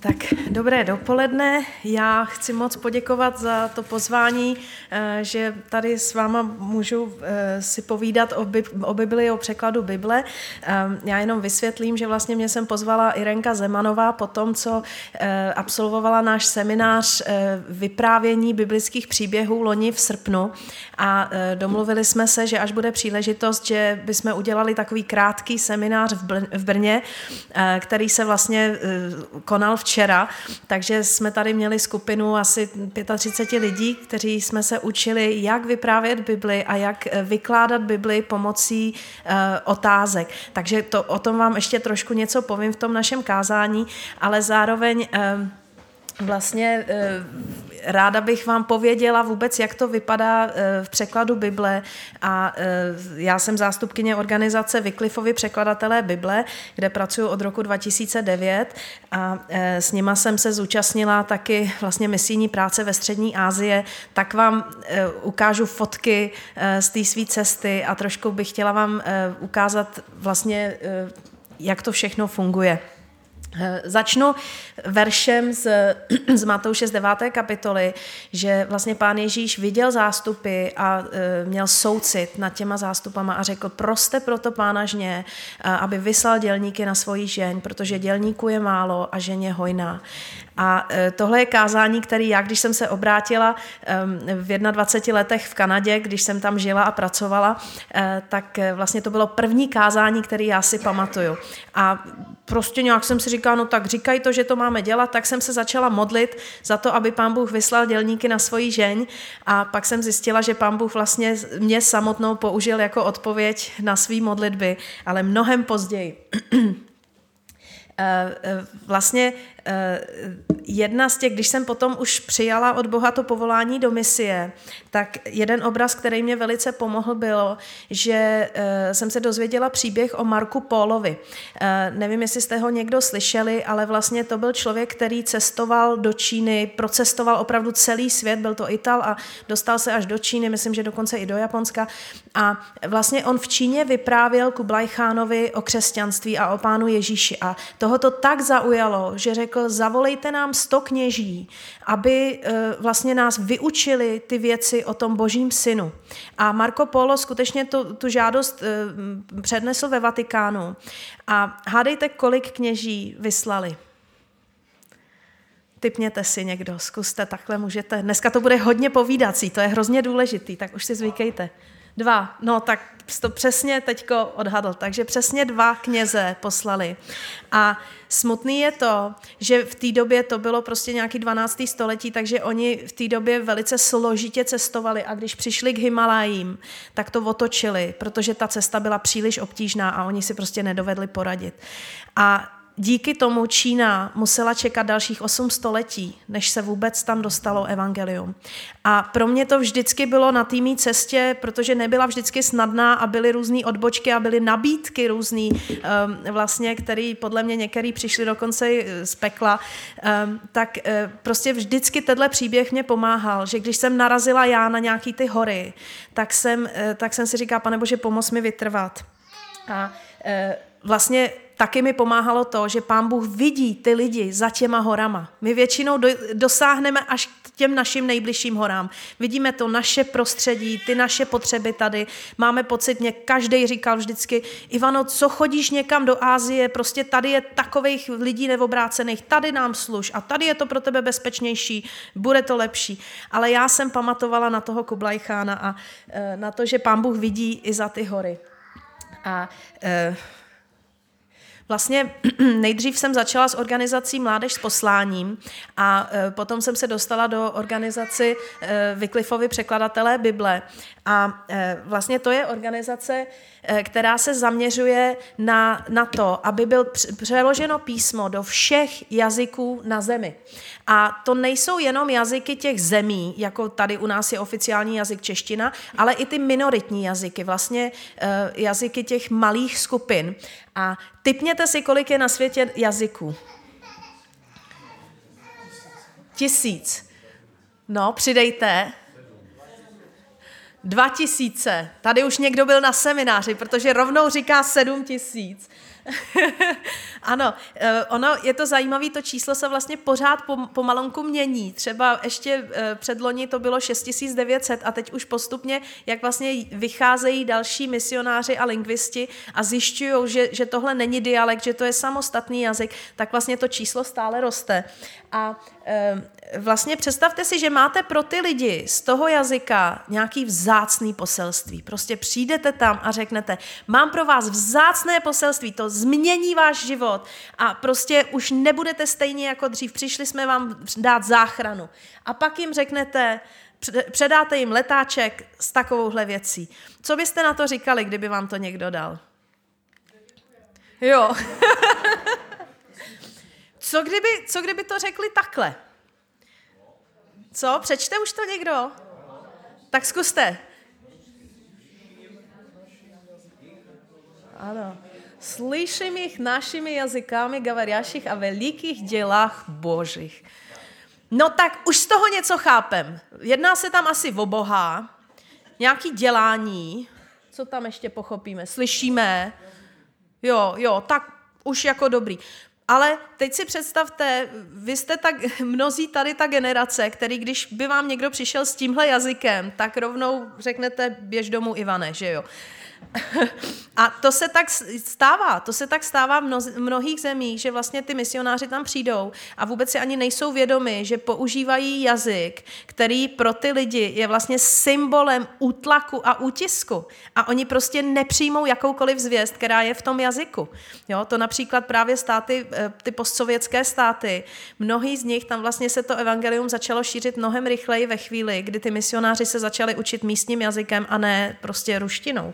Tak dobré dopoledne. Já chci moc poděkovat za to pozvání, že tady s váma můžu si povídat o Bibli, o překladu Bible. Já jenom vysvětlím, že vlastně mě sem pozvala Irenka Zemanová po tom, co absolvovala náš seminář vyprávění biblických příběhů loni v srpnu a domluvili jsme se, že až bude příležitost, že bychom udělali takový krátký seminář v Brně, který se vlastně konal včera, takže jsme tady měli skupinu asi 35 lidí, kteří jsme se učili, jak vyprávět Bibli a jak vykládat Bibli pomocí otázek. Takže o tom vám ještě trošku něco povím v tom našem kázání, ale zároveň vlastně ráda bych vám pověděla vůbec, jak to vypadá v překladu Bible a já jsem zástupkyně organizace Wycliffeovi překladatelé Bible, kde pracuji od roku 2009 a s nima jsem se zúčastnila taky vlastně misijní práce ve Střední Asii, tak vám ukážu fotky z té své cesty a trošku bych chtěla vám ukázat vlastně, jak to všechno funguje. Začnu veršem z Matouše z 9. kapitoly, že vlastně Pán Ježíš viděl zástupy a měl soucit nad těma zástupama a řekl, proste proto Pána žně, aby vyslal dělníky na svoji žeň, protože dělníků je málo a ženě hojná. A tohle je kázání, který já, když jsem se obrátila v 21 letech v Kanadě, když jsem tam žila a pracovala, tak vlastně to bylo první kázání, který já si pamatuju. A prostě nějak jsem si říkala, no tak říkají to, že to máme dělat, tak jsem se začala modlit za to, aby Pán Bůh vyslal dělníky na svoji žeň a pak jsem zjistila, že Pán Bůh vlastně mě samotnou použil jako odpověď na svý modlitby, ale mnohem později. Vlastně jedna z těch, když jsem potom už přijala od Boha to povolání do misie, tak jeden obraz, který mě velice pomohl, bylo, že jsem se dozvěděla příběh o Marku Pólovi. Nevím, jestli jste ho někdo slyšeli, ale vlastně to byl člověk, který cestoval do Číny, procestoval opravdu celý svět, byl to Ital a dostal se až do Číny, myslím, že dokonce i do Japonska. A vlastně on v Číně vyprávěl Kublaj Chánovi o křesťanství a o Pánu Ježíši. A toho to tak zaujalo, že řekl, zavolejte nám 100 kněží, aby vlastně nás vyučili ty věci o tom Božím synu. A Marco Polo skutečně tu žádost přednesl ve Vatikánu. A hádejte, kolik kněží vyslali. Tipněte si někdo, zkuste, takhle můžete. Dneska to bude hodně povídací, to je hrozně důležitý, tak už si zvykejte. 2, no tak to přesně teďko odhadl, takže přesně 2 kněze poslali. A smutný je to, že v té době to bylo prostě nějaký 12. století, takže oni v té době velice složitě cestovali a když přišli k Himalajím, tak to otočili, protože ta cesta byla příliš obtížná a oni si prostě nedovedli poradit. A díky tomu Čína musela čekat dalších 8 století, než se vůbec tam dostalo evangelium. A pro mě to vždycky bylo na té mý cestě, protože nebyla vždycky snadná a byly různý odbočky a byly nabídky různý, vlastně, který podle mě některý přišli dokonce z pekla, tak prostě vždycky tenhle příběh mě pomáhal, že když jsem narazila já na nějaký ty hory, tak jsem si říkala, Pane Bože, pomoz mi vytrvat. A vlastně taky mi pomáhalo to, že Pán Bůh vidí ty lidi za těma horama. My většinou dosáhneme až k těm našim nejbližším horám. Vidíme to naše prostředí, ty naše potřeby tady. Máme pocit, mě každej říkal vždycky, Ivano, co chodíš někam do Asie, prostě tady je takových lidí neobrácených, tady nám služ a tady je to pro tebe bezpečnější, bude to lepší. Ale já jsem pamatovala na toho Kublaj Chána a na to, že Pán Bůh vidí i za ty hory. A vlastně nejdřív jsem začala s organizací Mládež s posláním a potom jsem se dostala do organizaci Wycliffeovi překladatelé Bible. A vlastně to je organizace, která se zaměřuje na to, aby byl přeloženo písmo do všech jazyků na zemi. A to nejsou jenom jazyky těch zemí, jako tady u nás je oficiální jazyk čeština, ale i ty minoritní jazyky, vlastně jazyky těch malých skupin. A tipněte si, kolik je na světě jazyků. 1000. No, přidejte. 2000. Tady už někdo byl na semináři, protože rovnou říká 7000. Ano, ono je to zajímavé, to číslo se vlastně pořád pomalonku mění. Třeba ještě předloni to bylo 6900 a teď už postupně, jak vlastně vycházejí další misionáři a lingvisti a zjišťují, že tohle není dialekt, že to je samostatný jazyk, tak vlastně to číslo stále roste. A vlastně představte si, že máte pro ty lidi z toho jazyka nějaký vzácný poselství. Prostě přijdete tam a řeknete, mám pro vás vzácné poselství, to změní váš život a prostě už nebudete stejně jako dřív, přišli jsme vám dát záchranu. A pak jim řeknete, předáte jim letáček s takovouhle věcí. Co byste na to říkali, kdyby vám to někdo dal? Jo. Co kdyby to řekli takhle? Co? Přečte už to někdo? Tak zkuste. Ano. Slyším jich našimi jazykami говорящих a velikých dělách božích. No tak už z toho něco chápem. Jedná se tam asi o Boha, nějaký dělání, co tam ještě pochopíme? Slyšíme, jo, tak už jako dobrý. Ale teď si představte, vy jste tak mnozí tady ta generace, který když by vám někdo přišel s tímhle jazykem, tak rovnou řeknete běž domů Ivane, že jo. A to se tak stává v mnohých zemích, že vlastně ty misionáři tam přijdou a vůbec si ani nejsou vědomi, že používají jazyk, který pro ty lidi je vlastně symbolem útlaku a útisku. A oni prostě nepřijmou jakoukoliv zvěst, která je v tom jazyku. Jo, to například právě státy, ty postsovětské státy, mnohý z nich, tam vlastně se to evangelium začalo šířit mnohem rychleji ve chvíli, kdy ty misionáři se začali učit místním jazykem a ne prostě ruštinou.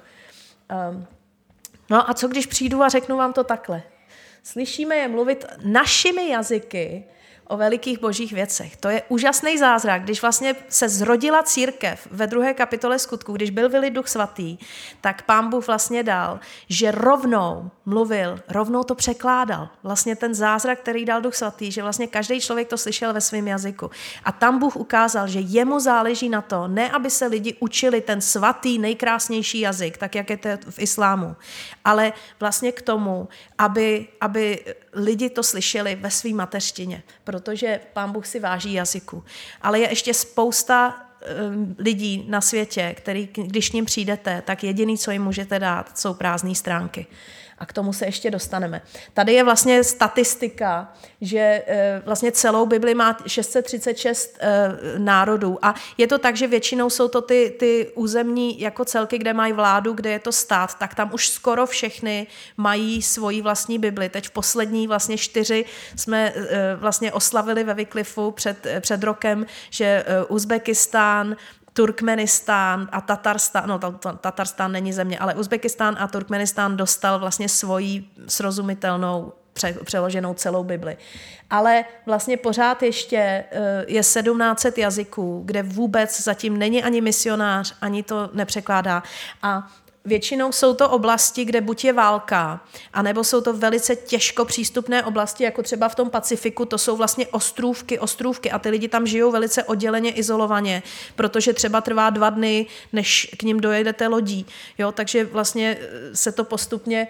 No a co když přijdu a řeknu vám to takhle? Slyšíme je mluvit našimi jazyky o velikých božích věcech. To je úžasný zázrak, když vlastně se zrodila církev ve 2. kapitole Skutků, když byl vylit Duch Svatý, tak Pán Bůh vlastně dal, že rovnou mluvil, rovnou to překládal. Vlastně ten zázrak, který dal Duch Svatý, že vlastně každý člověk to slyšel ve svém jazyku. A tam Bůh ukázal, že jemu záleží na to, ne aby se lidi učili ten svatý, nejkrásnější jazyk, tak jak je to v islámu, ale vlastně k tomu, aby lidi to slyšeli ve své mateřštině, protože Pán Bůh si váží jazyku. Ale je ještě spousta lidí na světě, který, když k ním přijdete, tak jediný, co jim můžete dát, jsou prázdné stránky. A k tomu se ještě dostaneme. Tady je vlastně statistika, že vlastně celou Bibli má 636 národů a je to tak, že většinou jsou to ty územní jako celky, kde mají vládu, kde je to stát, tak tam už skoro všechny mají svoji vlastní Bibli. Teď v poslední vlastně 4 jsme vlastně oslavili ve Wycliffu před rokem, že Uzbekistán, Turkmenistán a Tatarstán, no Tatarstán není země, ale Uzbekistán a Turkmenistán dostal vlastně svoji srozumitelnou přeloženou celou Bibli. Ale vlastně pořád ještě je 1700 jazyků, kde vůbec zatím není ani misionář, ani to nepřekládá. A většinou jsou to oblasti, kde buď je válka, anebo jsou to velice těžko přístupné oblasti, jako třeba v tom Pacifiku, to jsou vlastně ostrůvky a ty lidi tam žijou velice odděleně, izolovaně, protože třeba trvá 2 dny, než k nim dojedete lodí. Jo, takže vlastně se to postupně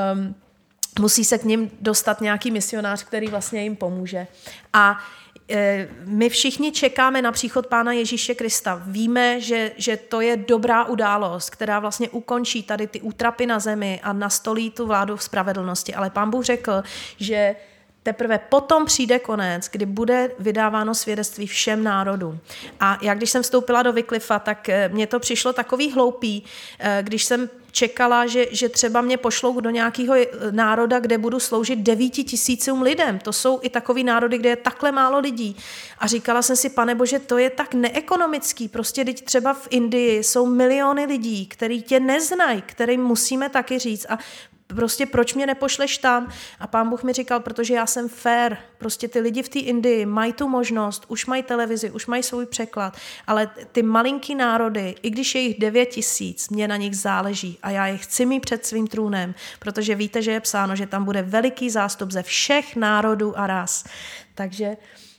musí se k nim dostat nějaký misionář, který vlastně jim pomůže. A my všichni čekáme na příchod Pána Ježíše Krista. Víme, že to je dobrá událost, která vlastně ukončí tady ty útrapy na zemi a nastolí tu vládu v spravedlnosti. Ale Pán Bůh řekl, že teprve potom přijde konec, kdy bude vydáváno svědectví všem národům. A já, když jsem vstoupila do Wycliffa, tak mně to přišlo takový hloupý, když jsem čekala, že třeba mě pošlou do nějakého národa, kde budu sloužit 9 000 lidem. To jsou i takový národy, kde je takhle málo lidí. A říkala jsem si, Pane Bože, to je tak neekonomický. Prostě teď třeba v Indii jsou miliony lidí, který tě neznají, kterým musíme taky říct. A prostě proč mě nepošleš tam? A Pán Bůh mi říkal, protože já jsem fair. Prostě ty lidi v té Indii mají tu možnost, už mají televizi, už mají svůj překlad, ale ty malinký národy, i když je jich 9 000, mě na nich záleží a já je chci mít před svým trůnem, protože víte, že je psáno, že tam bude veliký zástup ze všech národů a ras. Takže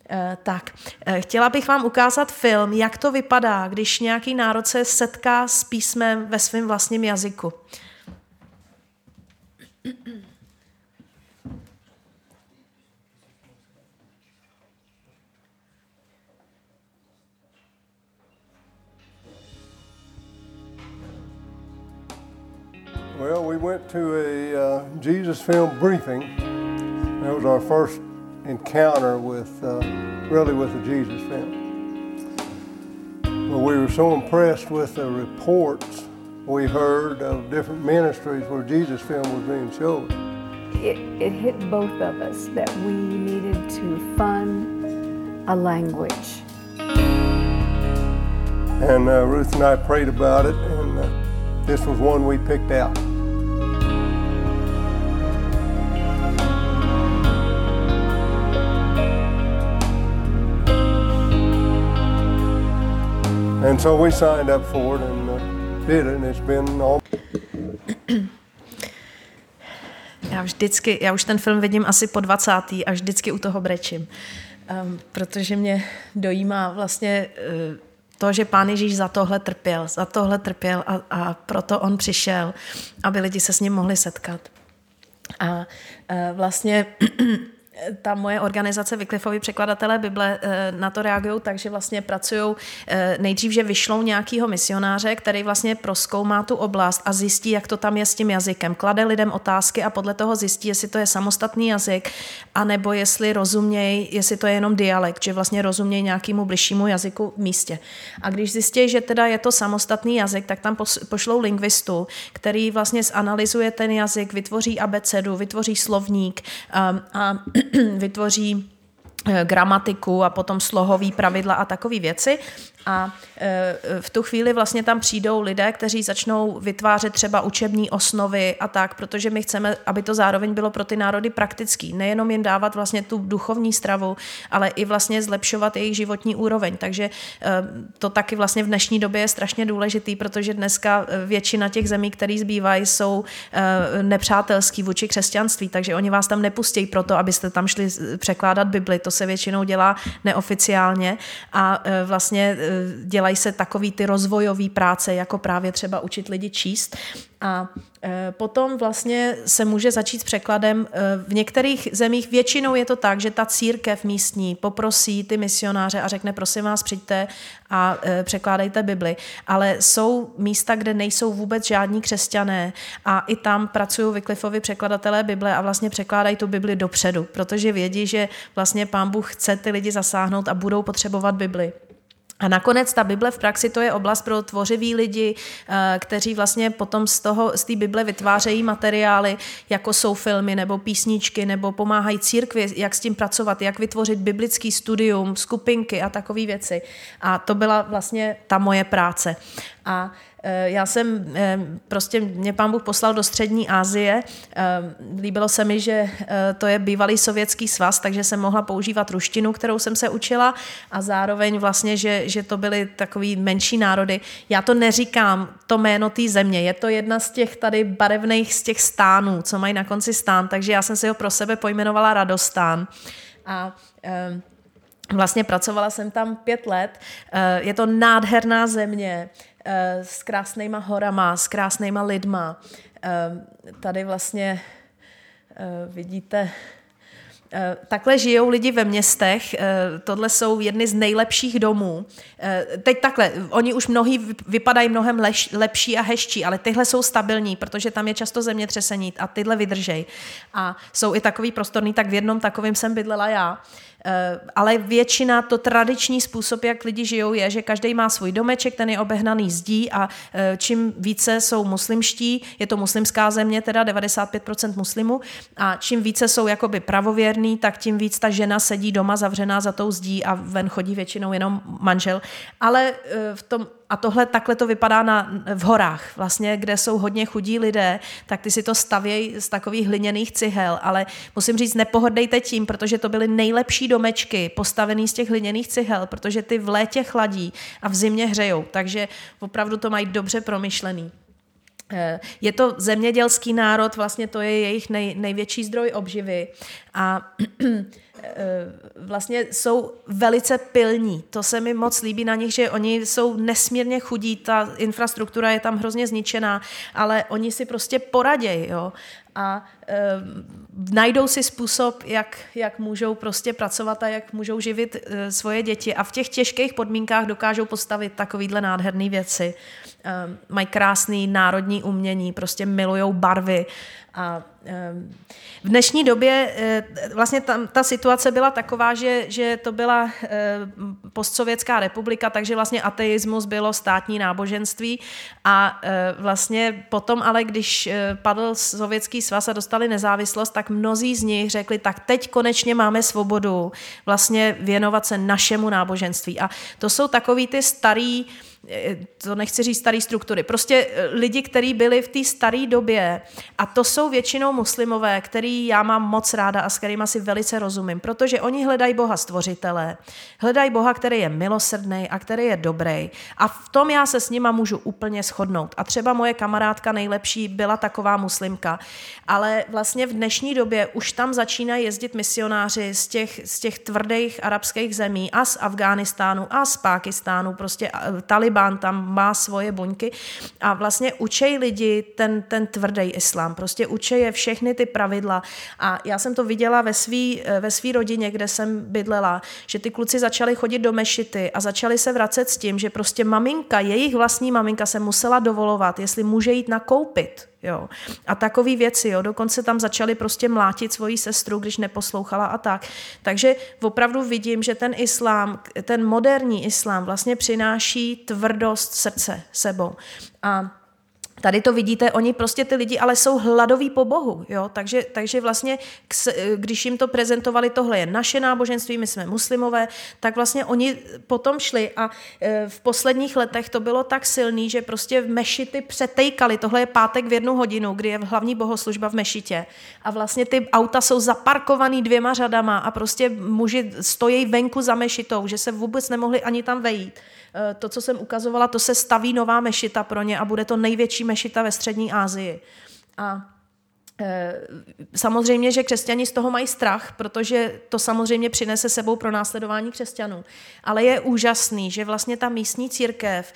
chtěla bych vám ukázat film, jak to vypadá, když nějaký národ se setká s písmem ve svém vlastním jazyku. went to a Jesus film briefing. That was our first encounter with a Jesus film. But we were so impressed with the reports we heard of different ministries where Jesus film was being shown. It hit both of us that we needed to fund a language. And Ruth and I prayed about it, and this was one we picked out. And so we signed up for it and did it, and it's been all... Já už ten film vidím asi po 20. a vždycky u toho brečím, protože mě dojímá vlastně to, že Pán Ježíš za tohle trpěl a proto on přišel, aby lidi se s ním mohli setkat. A vlastně ta moje organizace Wycliffeovi překladatelé Bible na to reagují tak, že vlastně pracují nejdřív, že vyšlou nějakýho misionáře, který vlastně prozkoumá tu oblast a zjistí, jak to tam je s tím jazykem. Klade lidem otázky a podle toho zjistí, jestli to je samostatný jazyk, anebo jestli rozumějí, jestli to je jenom dialekt, že vlastně rozumějí nějakému bližšímu jazyku v místě. A když zjistí, že teda je to samostatný jazyk, tak tam pošlou lingvistu, který vlastně zanalyzuje ten jazyk, vytvoří abecedu, vytvoří slovník a vytvoří gramatiku a potom slohový pravidla a takové věci. A v tu chvíli vlastně tam přijdou lidé, kteří začnou vytvářet třeba učební osnovy a tak, protože my chceme, aby to zároveň bylo pro ty národy praktický. Nejenom jim dávat vlastně tu duchovní stravu, ale i vlastně zlepšovat jejich životní úroveň. Takže to taky vlastně v dnešní době je strašně důležitý, protože dneska většina těch zemí, které zbývají, jsou nepřátelský vůči křesťanství, takže oni vás tam nepustí proto, abyste tam šli překládat Bibli. To se většinou dělá neoficiálně a vlastně dělají se takový ty rozvojové práce, jako právě třeba učit lidi číst. A potom vlastně se může začít s překladem. V některých zemích většinou je to tak, že ta církev místní poprosí ty misionáře a řekne, prosím vás, přijďte a překládejte Bibli. Ale jsou místa, kde nejsou vůbec žádní křesťané a i tam pracují Wycliffeovi překladatelé Bible a vlastně překládají tu Bibli dopředu, protože vědí, že vlastně Pán Bůh chce ty lidi zasáhnout a budou potřebovat Bibli. A nakonec ta Bible v praxi to je oblast pro tvořivý lidi, kteří vlastně potom z té Bible vytvářejí materiály, jako jsou filmy nebo písničky, nebo pomáhají církvi, jak s tím pracovat, jak vytvořit biblický studium, skupinky a takové věci. A to byla vlastně ta moje práce. A já jsem, prostě mě Pán Bůh poslal do Střední Asie, líbilo se mi, že to je bývalý Sovětský svaz, takže jsem mohla používat ruštinu, kterou jsem se učila a zároveň vlastně, že to byly takový menší národy. Já to neříkám, to jméno té země, je to jedna z těch tady barevných z těch stánů, co mají na konci stán, takže já jsem si ho pro sebe pojmenovala Radostán. A vlastně pracovala jsem tam 5 let, je to nádherná země, s krásnýma horama, s krásnýma lidma. Tady vlastně vidíte, takhle žijou lidi ve městech, tohle jsou jedny z nejlepších domů. Teď takhle, oni už mnohý vypadají mnohem lepší a hezčí, ale tyhle jsou stabilní, protože tam je často zemětřesení a tyhle vydržej. A jsou i takový prostorný, tak v jednom takovým jsem bydlela já. Ale většina, to tradiční způsob, jak lidi žijou, je, že každý má svůj domeček, ten je obehnaný zdí a čím více jsou muslimští, je to muslimská země, teda 95% muslimů, a čím více jsou jakoby pravověrný, tak tím víc ta žena sedí doma zavřená za tou zdí a ven chodí většinou jenom manžel. Ale takhle to vypadá v horách, vlastně, kde jsou hodně chudí lidé, tak ty si to stavějí z takových hliněných cihel, ale musím říct, nepohrdejte tím, protože to byly nejlepší domečky postavený z těch hliněných cihel, protože ty v létě chladí a v zimě hřejou, takže opravdu to mají dobře promyšlený. Je to zemědělský národ, vlastně to je jejich největší zdroj obživy a vlastně jsou velice pilní. To se mi moc líbí na nich, že oni jsou nesmírně chudí, ta infrastruktura je tam hrozně zničená, ale oni si prostě poradějí, jo. a najdou si způsob, jak můžou prostě pracovat a jak můžou živit svoje děti a v těch těžkých podmínkách dokážou postavit takovýhle nádherné věci. Mají krásný národní umění, prostě milujou barvy a v dnešní době vlastně ta situace byla taková, že to byla postsovětská republika, takže vlastně ateismus bylo státní náboženství a vlastně potom ale, když padl Sovětský svaz a dostali nezávislost, tak mnozí z nich řekli, tak teď konečně máme svobodu vlastně věnovat se našemu náboženství. A to jsou takový ty starý, to nechci říct starý struktury, prostě lidi, kteří byli v té staré době a to jsou většinou muslimové, který já mám moc ráda a s kterými si velice rozumím, protože oni hledají Boha stvořitele, hledají Boha, který je milosrdný a který je dobrý a v tom já se s nima můžu úplně shodnout. A třeba moje kamarádka nejlepší byla taková muslimka, ale vlastně v dnešní době už tam začínají jezdit misionáři z těch tvrdých arabských zemí a z Afghánistánu a z Pákistánu, prostě Taliban tam má svoje buňky a vlastně učej lidi ten tvrdý islám, prostě učej je všechny ty pravidla a já jsem to viděla ve svý rodině, kde jsem bydlela, že ty kluci začali chodit do mešity a začali se vracet s tím, že prostě jejich vlastní maminka se musela dovolovat, jestli může jít nakoupit. Jo. A takové věci, jo. Dokonce tam začali prostě mlátit svoji sestru, když neposlouchala a tak. Takže opravdu vidím, že ten islám, ten moderní islám vlastně přináší tvrdost srdce sebou. A tady to vidíte, oni prostě ty lidi, ale jsou hladoví po Bohu, jo? Takže vlastně, když jim to prezentovali, tohle je naše náboženství, my jsme muslimové, tak vlastně oni potom šli a v posledních letech to bylo tak silný, že prostě v mešity přetejkali, tohle je pátek v 1 hodinu, kdy je hlavní bohoslužba v mešitě a vlastně ty auta jsou zaparkovaný 2 řadama a prostě muži stojí venku za mešitou, že se vůbec nemohli ani tam vejít. To, co jsem ukazovala, to se staví nová mešita pro ně a bude to největší mešita ve střední Asii. A samozřejmě, že křesťani z toho mají strach, protože to samozřejmě přinese sebou pronásledování křesťanů. Ale je úžasný, že vlastně ta místní církev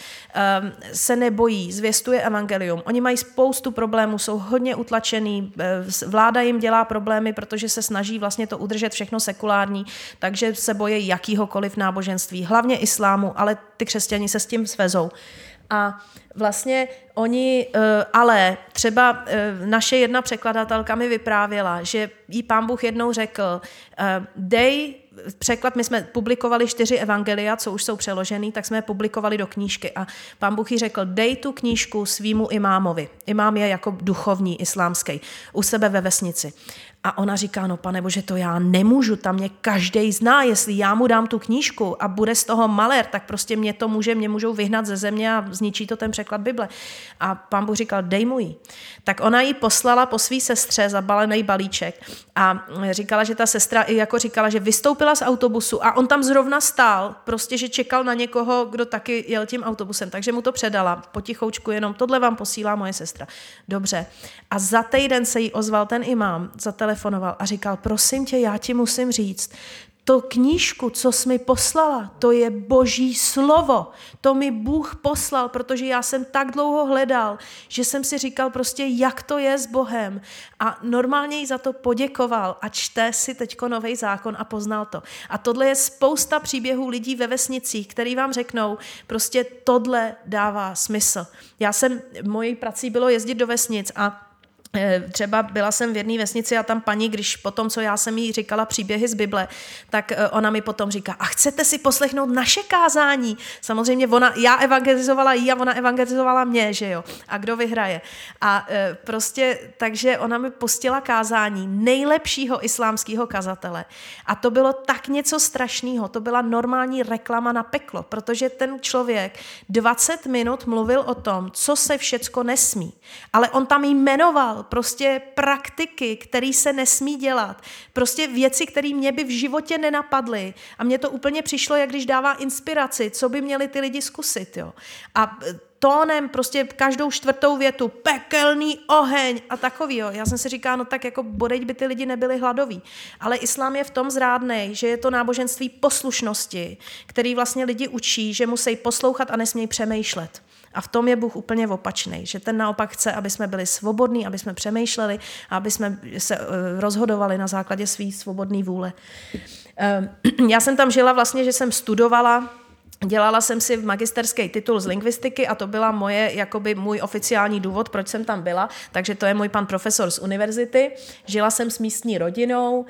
se nebojí, zvěstuje evangelium. Oni mají spoustu problémů, jsou hodně utlačený, vláda jim dělá problémy, protože se snaží vlastně to udržet všechno sekulární, takže se bojí jakýhokoliv náboženství, hlavně islámu, ale ty křesťani se s tím svezou. A vlastně oni, ale třeba naše jedna překladatelka mi vyprávěla, že jí Pán Bůh jednou řekl, dej překlad, my jsme publikovali 4 evangelia, co už jsou přeložený, tak jsme je publikovali do knížky a Pán Bůh jí řekl, dej tu knížku svýmu imámovi. Imám je jako duchovní islámský, u sebe ve vesnici. A ona říká, no Pane Bože, to já nemůžu, tam mě každej zná, jestli já mu dám tu knížku a bude z toho malér, tak prostě mě můžou vyhnat ze země a zničí to ten překlad Bible. A Pán Bůh říkal, dej mu ji. Tak ona ji poslala po svý sestře zabalený balíček a říkala, že ta sestra i jako říkala, že vystoupila z autobusu a on tam zrovna stál, prostě, že čekal na někoho, kdo taky jel tím autobusem, takže mu to předala potichoučku, jenom tohle vám posílá moje sestra. Dobře. A za týden se jí ozval ten imám, zatelefonoval a říkal, prosím tě, já ti musím říct, to knížku, co jsi mi poslala, to je Boží slovo. To mi Bůh poslal, protože já jsem tak dlouho hledal, že jsem si říkal prostě, jak to je s Bohem. A normálně jí za to poděkoval a čte si teďko Nový zákon a poznal to. A tohle je spousta příběhů lidí ve vesnicích, který vám řeknou, prostě tohle dává smysl. Mojí prací bylo jezdit do vesnic a třeba byla jsem v jedné vesnici a tam paní, když potom, co já jsem jí říkala příběhy z Bible, tak ona mi potom říká, a chcete si poslechnout naše kázání? Samozřejmě já evangelizovala jí a ona evangelizovala mě, že jo? A kdo vyhraje? A prostě, takže ona mi pustila kázání nejlepšího islámského kazatele. A to bylo tak něco strašného, to byla normální reklama na peklo, protože ten člověk 20 minut mluvil o tom, co se všecko nesmí. Ale on tam jmenoval prostě praktiky, které se nesmí dělat. Prostě věci, které mě by v životě nenapadly. A mně to úplně přišlo, jak když dává inspiraci, co by měli ty lidi zkusit. Jo. A tónem prostě každou 4. větu, pekelný oheň a takový. Jo. Já jsem si říkala, no tak jako bodejť by ty lidi nebyli hladoví. Ale islám je v tom zrádnej, že je to náboženství poslušnosti, který vlastně lidi učí, že musí poslouchat a nesmějí přemýšlet. A v tom je Bůh úplně opačný, že ten naopak chce, aby jsme byli svobodní, aby jsme přemýšleli a aby jsme se rozhodovali na základě své svobodné vůle. Já jsem tam žila vlastně, že jsem studovala, dělala jsem si magisterský titul z lingvistiky a to byla můj oficiální důvod, proč jsem tam byla, takže to je můj pan profesor z univerzity. Žila jsem s místní rodinou,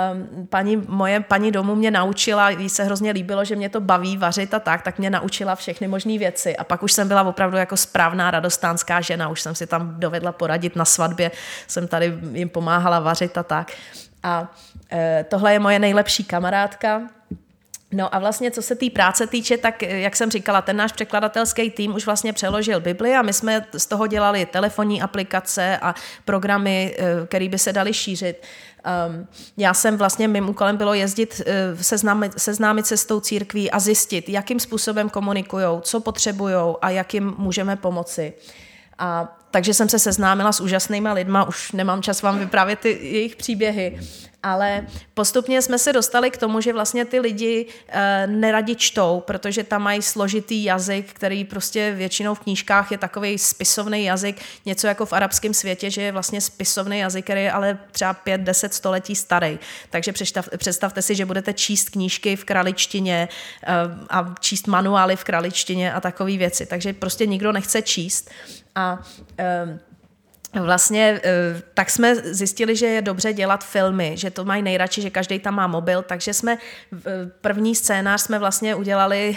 moje paní domů mě naučila, jí se hrozně líbilo, že mě to baví vařit a tak mě naučila všechny možné věci a pak už jsem byla opravdu jako správná radostánská žena, už jsem si tam dovedla poradit na svatbě, jsem tady jim pomáhala vařit a tak. A tohle je moje nejlepší kamarádka. No a vlastně, co se té práce týče, tak jak jsem říkala, ten náš překladatelský tým už vlastně přeložil Bibli a my jsme z toho dělali telefonní aplikace a programy, které by se daly šířit. Já jsem vlastně, mým úkolem bylo jezdit, seznámit se s tou církví a zjistit, jakým způsobem komunikujou, co potřebujou a jak jim můžeme pomoci. Takže jsem se seznámila s úžasnýma lidma, už nemám čas vám vyprávět ty jejich příběhy, ale postupně jsme se dostali k tomu, že vlastně ty lidi neradi čtou, protože tam mají složitý jazyk, který prostě většinou v knížkách je takovej spisovný jazyk, něco jako v arabském světě, že je vlastně spisovný jazyk, který je ale třeba 5-10 století starý. Takže představte si, že budete číst knížky v kraličtině a číst manuály v kraličtině a takové věci. Takže prostě nikdo nechce číst. A vlastně tak jsme zjistili, že je dobře dělat filmy, že to mají nejradši, že každý tam má mobil, takže jsme první scénář jsme vlastně udělali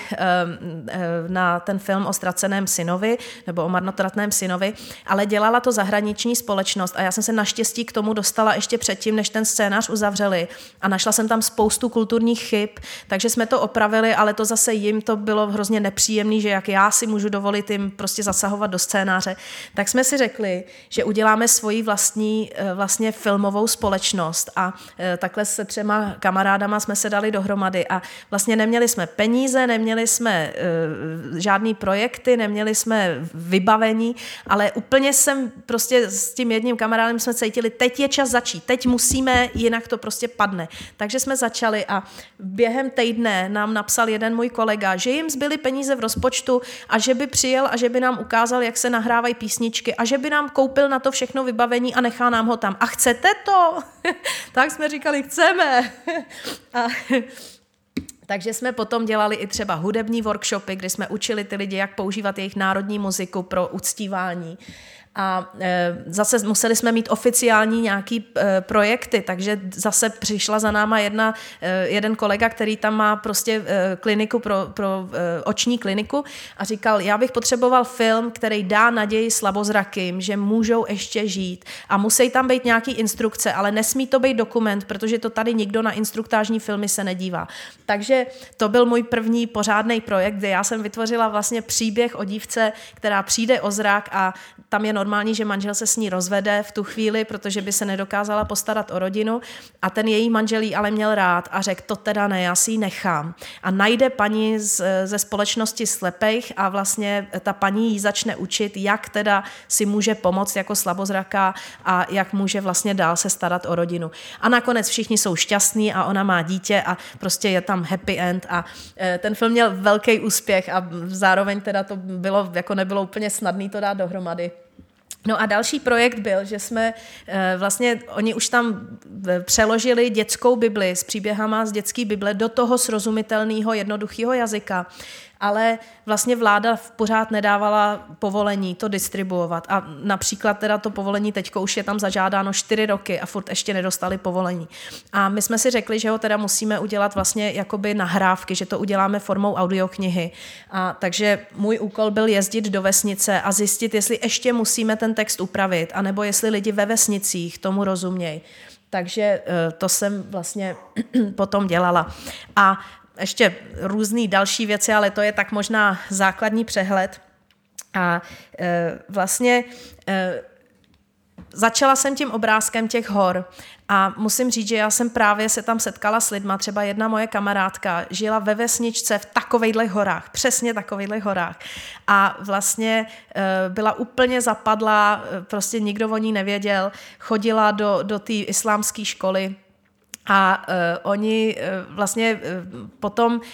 na ten film o ztraceném synovi, nebo o marnotratném synovi, ale dělala to zahraniční společnost a já jsem se naštěstí k tomu dostala ještě předtím, než ten scénář uzavřeli a našla jsem tam spoustu kulturních chyb, takže jsme to opravili, ale to zase jim to bylo hrozně nepříjemný, že jak já si můžu dovolit jim prostě zasahovat do scénáře, tak jsme si řekli, že uděláme svoji vlastní vlastně filmovou společnost a takhle se 3 kamarádama jsme se dali dohromady a vlastně neměli jsme peníze, neměli jsme žádný projekty, neměli jsme vybavení, ale úplně jsem prostě s tím jedním kamarádem jsme cítili, teď je čas začít, teď musíme, jinak to prostě padne. Takže jsme začali a během týdne nám napsal jeden můj kolega, že jim zbyly peníze v rozpočtu a že by přijel a že by nám ukázal, jak se nahrávají písničky a že by nám koupil na to všechno vybavení a nechá nám ho tam. A chcete to? Tak jsme říkali, chceme. Takže jsme potom dělali i třeba hudební workshopy, kdy jsme učili ty lidi, jak používat jejich národní muziku pro uctívání. A zase museli jsme mít oficiální nějaký projekty, takže zase přišla za náma jeden kolega, který tam má prostě kliniku pro oční kliniku a říkal, já bych potřeboval film, který dá naději slabozrakým, že můžou ještě žít a musí tam být nějaký instrukce, ale nesmí to být dokument, protože to tady nikdo na instruktážní filmy se nedívá. Takže to byl můj první pořádný projekt, kde já jsem vytvořila vlastně příběh o dívce, která přijde o zrak a tam je normální, že manžel se s ní rozvede v tu chvíli, protože by se nedokázala postarat o rodinu a ten její manžel jí ale měl rád a řekl, to teda ne, já si ji nechám. A najde paní ze společnosti slepých a vlastně ta paní jí začne učit, jak teda si může pomoct jako slabozraká a jak může vlastně dál se starat o rodinu. A nakonec všichni jsou šťastní a ona má dítě a prostě je tam happy end a ten film měl velký úspěch a zároveň teda to bylo, jako nebylo úplně snadné to dát dohromady. No a další projekt byl, že jsme vlastně, oni už tam přeložili dětskou Bibli s příběhama z dětské Bible do toho srozumitelného, jednoduchého jazyka, ale vlastně vláda pořád nedávala povolení to distribuovat a například teda to povolení teďko už je tam zažádáno 4 roky a furt ještě nedostali povolení. A my jsme si řekli, že ho teda musíme udělat vlastně jakoby nahrávky, že to uděláme formou audioknihy. A takže můj úkol byl jezdit do vesnice a zjistit, jestli ještě musíme ten text upravit, anebo jestli lidi ve vesnicích tomu rozumějí. Takže to jsem vlastně potom dělala. A ještě různý další věci, ale to je tak možná základní přehled. A vlastně začala jsem tím obrázkem těch hor a musím říct, že já jsem právě se tam setkala s lidma, třeba jedna moje kamarádka žila ve vesničce v takovejhle horách, přesně takovejhle horách a vlastně byla úplně zapadlá, prostě nikdo o ní nevěděl, chodila do té islámské školy a oni vlastně potom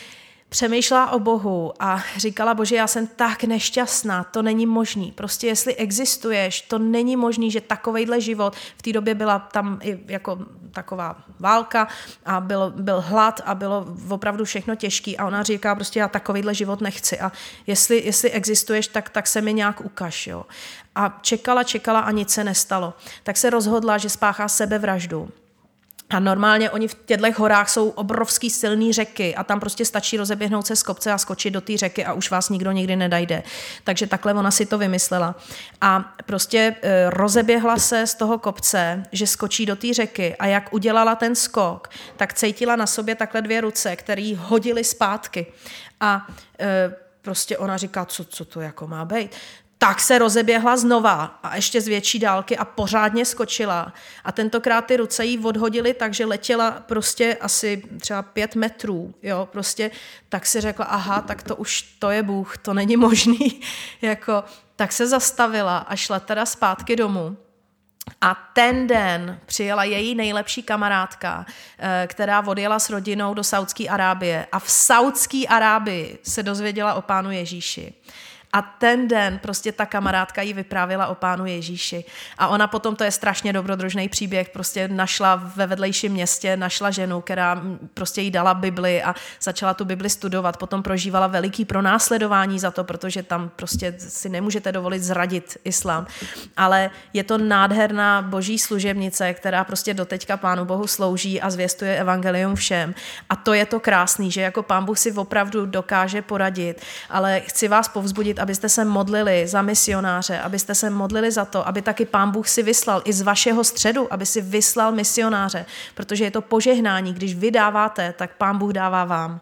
přemýšlela o Bohu a říkala, Bože, já jsem tak nešťastná, to není možný. Prostě jestli existuješ, to není možný, že takovejhle život, v té době byla tam i jako taková válka a byl hlad a bylo opravdu všechno těžký a ona říká, prostě já takovejhle život nechci a jestli existuješ, tak se mi nějak ukaž. Jo. A čekala a nic se nestalo. Tak se rozhodla, že spáchá sebevraždu. A normálně oni v těchto horách jsou obrovský silný řeky a tam prostě stačí rozeběhnout se z kopce a skočit do té řeky a už vás nikdo nikdy nedajde. Takže takhle ona si to vymyslela. A prostě rozeběhla se z toho kopce, že skočí do té řeky a jak udělala ten skok, tak cítila na sobě takhle 2 ruce, které jí hodily zpátky. A prostě ona říká, co to jako má být. Tak se rozeběhla znova a ještě z větší dálky a pořádně skočila. A tentokrát ty ruce jí odhodily, takže letěla prostě asi třeba 5 metrů. Jo, prostě tak si řekla, aha, tak to je Bůh, to není možný. Jako, tak se zastavila a šla teda zpátky domů. A ten den přijela její nejlepší kamarádka, která odjela s rodinou do Saúdské Arábie. A v Saúdské Arábii se dozvěděla o Pánu Ježíši. A ten den prostě ta kamarádka jí vyprávěla o Pánu Ježíši. A ona potom, to je strašně dobrodružný příběh, prostě našla ve vedlejším městě, našla ženu, která prostě jí dala Bibli a začala tu Bibli studovat. Potom prožívala veliký pronásledování za to, protože tam prostě si nemůžete dovolit zradit islám. Ale je to nádherná boží služebnice, která prostě doteďka Pánu Bohu slouží a zvěstuje evangelium všem. A to je to krásný, že jako Pán Bůh si opravdu dokáže poradit. Ale chci vás povzbudit, abyste se modlili za misionáře, abyste se modlili za to, aby taky Pán Bůh si vyslal i z vašeho středu, aby si vyslal misionáře, protože je to požehnání, když vy dáváte, tak Pán Bůh dává vám.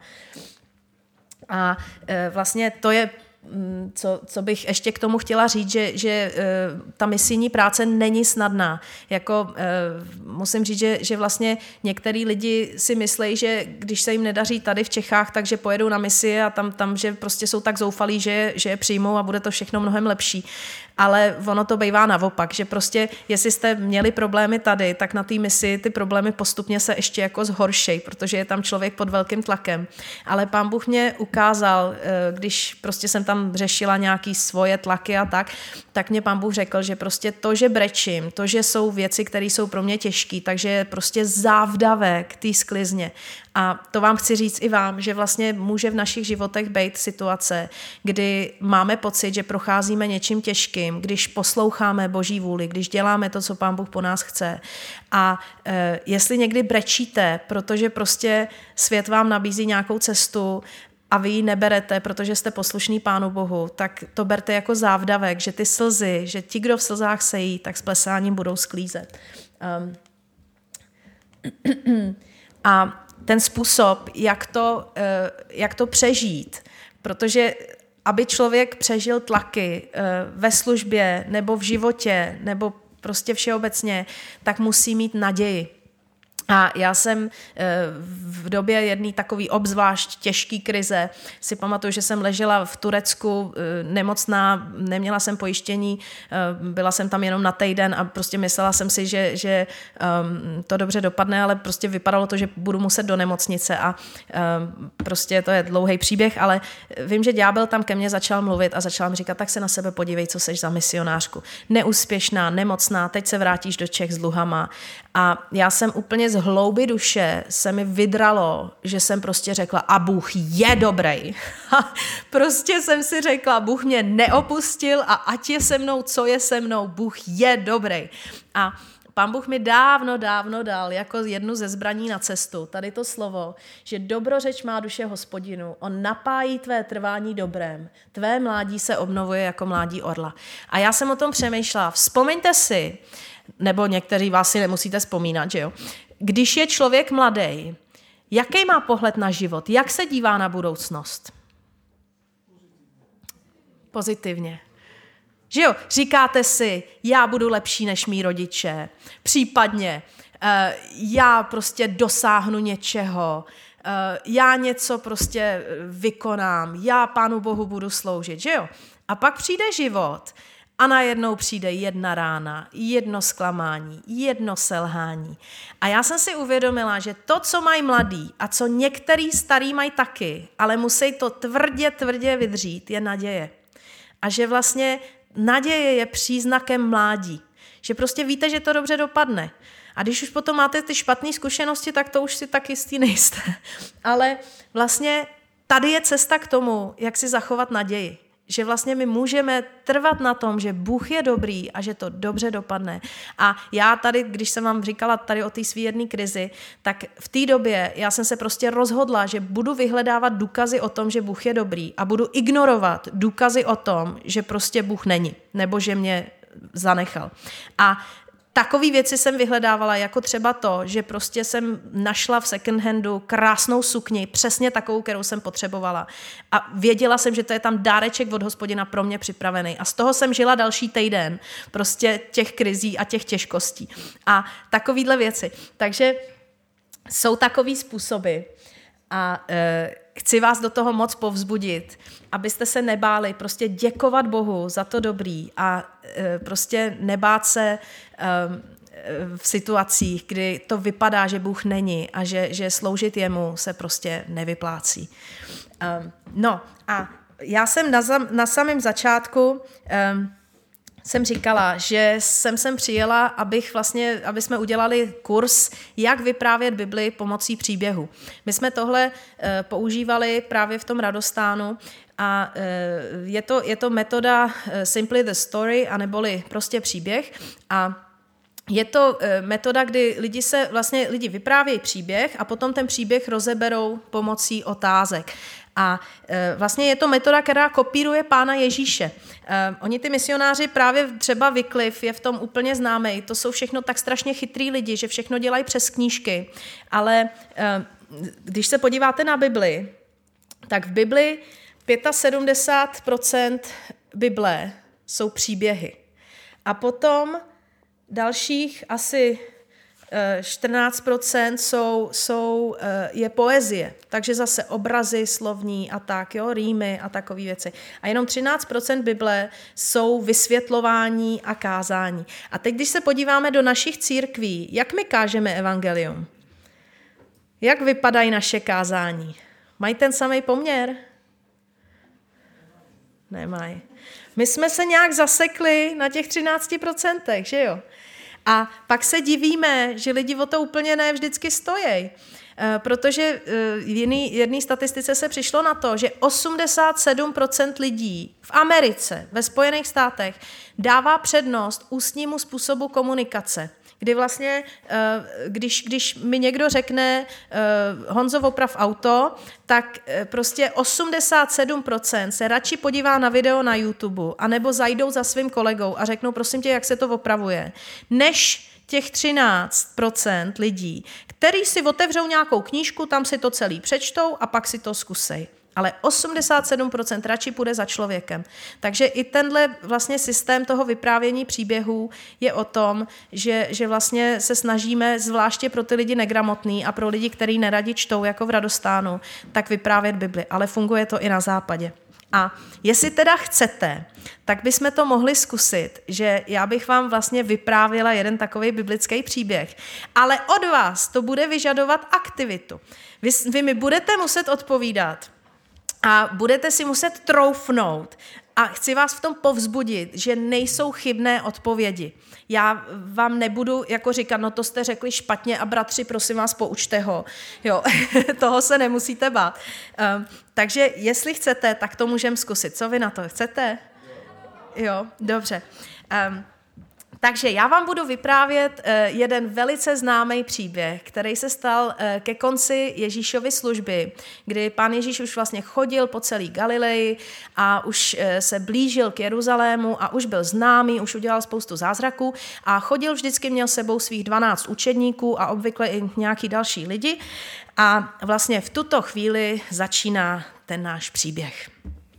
A vlastně to je, co bych ještě k tomu chtěla říct, že ta misijní práce není snadná. Jako, musím říct, že vlastně některý lidi si myslejí, že když se jim nedaří tady v Čechách, takže pojedou na misi a tam že prostě jsou tak zoufalí, že je přijmou a bude to všechno mnohem lepší. Ale ono to bývá naopak, že prostě jestli jste měli problémy tady, tak na té misi ty problémy postupně se ještě jako zhoršej, protože je tam člověk pod velkým tlakem. Ale Pán Bůh mě ukázal, když prostě jsem tam řešila nějaký svoje tlaky a tak mě Pán Bůh řekl, že prostě to, že brečím, to, že jsou věci, které jsou pro mě těžké, takže je prostě závdavek té sklizně. A to vám chci říct i vám, že vlastně může v našich životech být situace, kdy máme pocit, že procházíme něčím těžkým, když posloucháme Boží vůli, když děláme to, co Pán Bůh po nás chce. A jestli někdy brečíte, protože prostě svět vám nabízí nějakou cestu a vy ji neberete, protože jste poslušný Pánu Bohu, tak to berte jako závdavek, že ty slzy, že ti, kdo v slzách sejí, tak s plesáním budou sklízet. A ten způsob, jak to přežít, protože aby člověk přežil tlaky ve službě nebo v životě nebo prostě všeobecně, tak musí mít naději. A já jsem v době jedné takové obzvlášť těžké krize si pamatuju, že jsem ležela v Turecku nemocná, neměla jsem pojištění, byla jsem tam jenom na týden a prostě myslela jsem si, že to dobře dopadne, ale prostě vypadalo to, že budu muset do nemocnice a prostě to je dlouhý příběh, ale vím, že ďábel tam ke mně začal mluvit a začal mi říkat, tak se na sebe podívej, co seš za misionářku. Neúspěšná, nemocná, teď se vrátíš do Čech s dluhama. A já jsem úplně z hloubi duše se mi vydralo, že jsem prostě řekla, a Bůh je dobrý. Prostě jsem si řekla, Bůh mě neopustil a ať je se mnou, co je se mnou, Bůh je dobrý. A Pán Bůh mi dávno dal jako jednu ze zbraní na cestu tady to slovo, že dobrořeč má duše Hospodinu, on napájí tvé trvání dobrem, tvé mládí se obnovuje jako mládí orla. A já jsem o tom přemýšlela, vzpomeňte si, nebo někteří vás si nemusíte vzpomínat, že jo? Když je člověk mladý, jaký má pohled na život? Jak se dívá na budoucnost? Pozitivně. Že jo? Říkáte si, já budu lepší než mý rodiče, případně já prostě dosáhnu něčeho, já něco prostě vykonám, já Pánu Bohu budu sloužit, že jo? A pak přijde život A najednou přijde jedna rána, jedno zklamání, jedno selhání. A já jsem si uvědomila, že to, co mají mladí a co některý starý mají taky, ale musí to tvrdě vydřít, je naděje. A že vlastně naděje je příznakem mládí. Že prostě víte, že to dobře dopadne. A když už potom máte ty špatné zkušenosti, tak to už si tak jistý nejste. Ale vlastně tady je cesta k tomu, jak si zachovat naději. Že vlastně my můžeme trvat na tom, že Bůh je dobrý a že to dobře dopadne. A já tady, když jsem vám říkala tady o té svý jedné krizi, tak v té době já jsem se prostě rozhodla, že budu vyhledávat důkazy o tom, že Bůh je dobrý a budu ignorovat důkazy o tom, že prostě Bůh není, nebo že mě zanechal. A takové věci jsem vyhledávala, jako třeba to, že prostě jsem našla v second handu krásnou sukni, přesně takovou, kterou jsem potřebovala. A věděla jsem, že to je tam dáreček od Hospodina pro mě připravený. A z toho jsem žila další týden, prostě těch krizí a těch těžkostí. A takovýhle věci. Takže jsou takový způsoby. A chci vás do toho moc povzbudit, abyste se nebáli prostě děkovat Bohu za to dobrý a prostě nebát se v situacích, kdy to vypadá, že Bůh není a že sloužit jemu se prostě nevyplácí. No a já jsem na samém začátku jsem říkala, že jsem přijela, aby jsme udělali kurz, jak vyprávět Bibli pomocí příběhu. My jsme tohle používali právě v tom Radostánu a je to metoda Simply the Story, aneboli prostě příběh. A je to metoda, kdy lidi vyprávějí příběh a potom ten příběh rozeberou pomocí otázek. A vlastně je to metoda, která kopíruje Pána Ježíše. Oni ty misionáři, právě třeba Wycliffe je v tom úplně známý. To jsou všechno tak strašně chytrý lidi, že všechno dělají přes knížky. Ale když se podíváte na Bibli, tak v Bibli 75% Bible jsou příběhy. A potom dalších asi 14% je poezie, takže zase obrazy slovní a tak, jo, rýmy a takové věci. A jenom 13% Bible jsou vysvětlování a kázání. A teď, když se podíváme do našich církví, jak my kážeme evangelium? Jak vypadají naše kázání? Mají ten samý poměr? Nemají. My jsme se nějak zasekli na těch 13%, že jo? A pak se divíme, že lidi o to úplně ne vždycky stojí. Protože v jedné statistice se přišlo na to, že 87% lidí v Americe, ve Spojených státech, dává přednost ústnímu způsobu komunikace. Kdy vlastně, když mi někdo řekne Honzo, oprav auto, tak prostě 87% se radši podívá na video na YouTube, anebo zajdou za svým kolegou a řeknou, prosím tě, jak se to opravuje, než těch 13% lidí, který si otevřou nějakou knížku, tam si to celý přečtou a pak si to zkusej. Ale 87% radši půjde za člověkem. Takže i tenhle vlastně systém toho vyprávění příběhů je o tom, že vlastně se snažíme, zvláště pro ty lidi negramotný a pro lidi, kteří neradi čtou, jako v Radostánu, tak vyprávět Bibli. Ale funguje to i na západě. A jestli teda chcete, tak bychom to mohli zkusit, že já bych vám vlastně vyprávěla jeden takový biblický příběh. Ale od vás to bude vyžadovat aktivitu. Vy mi budete muset odpovídat a budete si muset troufnout. A chci vás v tom povzbudit, že nejsou chybné odpovědi. Já vám nebudu jako říkat, no to jste řekli špatně a bratři, prosím vás, poučte ho. Jo, toho se nemusíte bát. Takže jestli chcete, tak to můžeme zkusit. Co vy na to chcete? Jo, dobře. Takže já vám budu vyprávět jeden velice známý příběh, který se stal ke konci Ježíšovy služby, kdy pán Ježíš už vlastně chodil po celé Galileji a už se blížil k Jeruzalému a už byl známý, už udělal spoustu zázraků a chodil vždycky, měl sebou svých 12 učedníků a obvykle i nějaký další lidi a vlastně v tuto chvíli začíná ten náš příběh.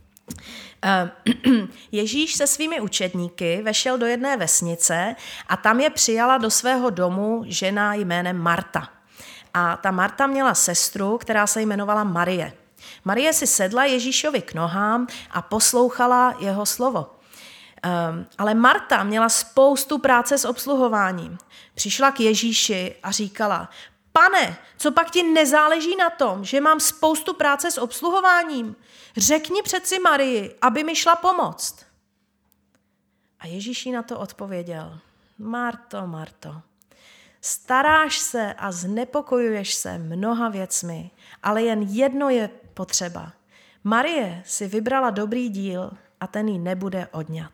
Ježíš se svými učedníky vešel do jedné vesnice a tam je přijala do svého domu žena jménem Marta. A ta Marta měla sestru, která se jmenovala Marie. Marie si sedla Ježíšovi k nohám a poslouchala jeho slovo. Ale Marta měla spoustu práce s obsluhováním. Přišla k Ježíši a říkala, Pane, co pak ti nezáleží na tom, že mám spoustu práce s obsluhováním? Řekni přeci Marii, aby mi šla pomoct. A Ježíš jí na to odpověděl, Marto, Marto, staráš se a znepokojuješ se mnoha věcmi, ale jen jedno je potřeba. Marie si vybrala dobrý díl a ten jí nebude odňat.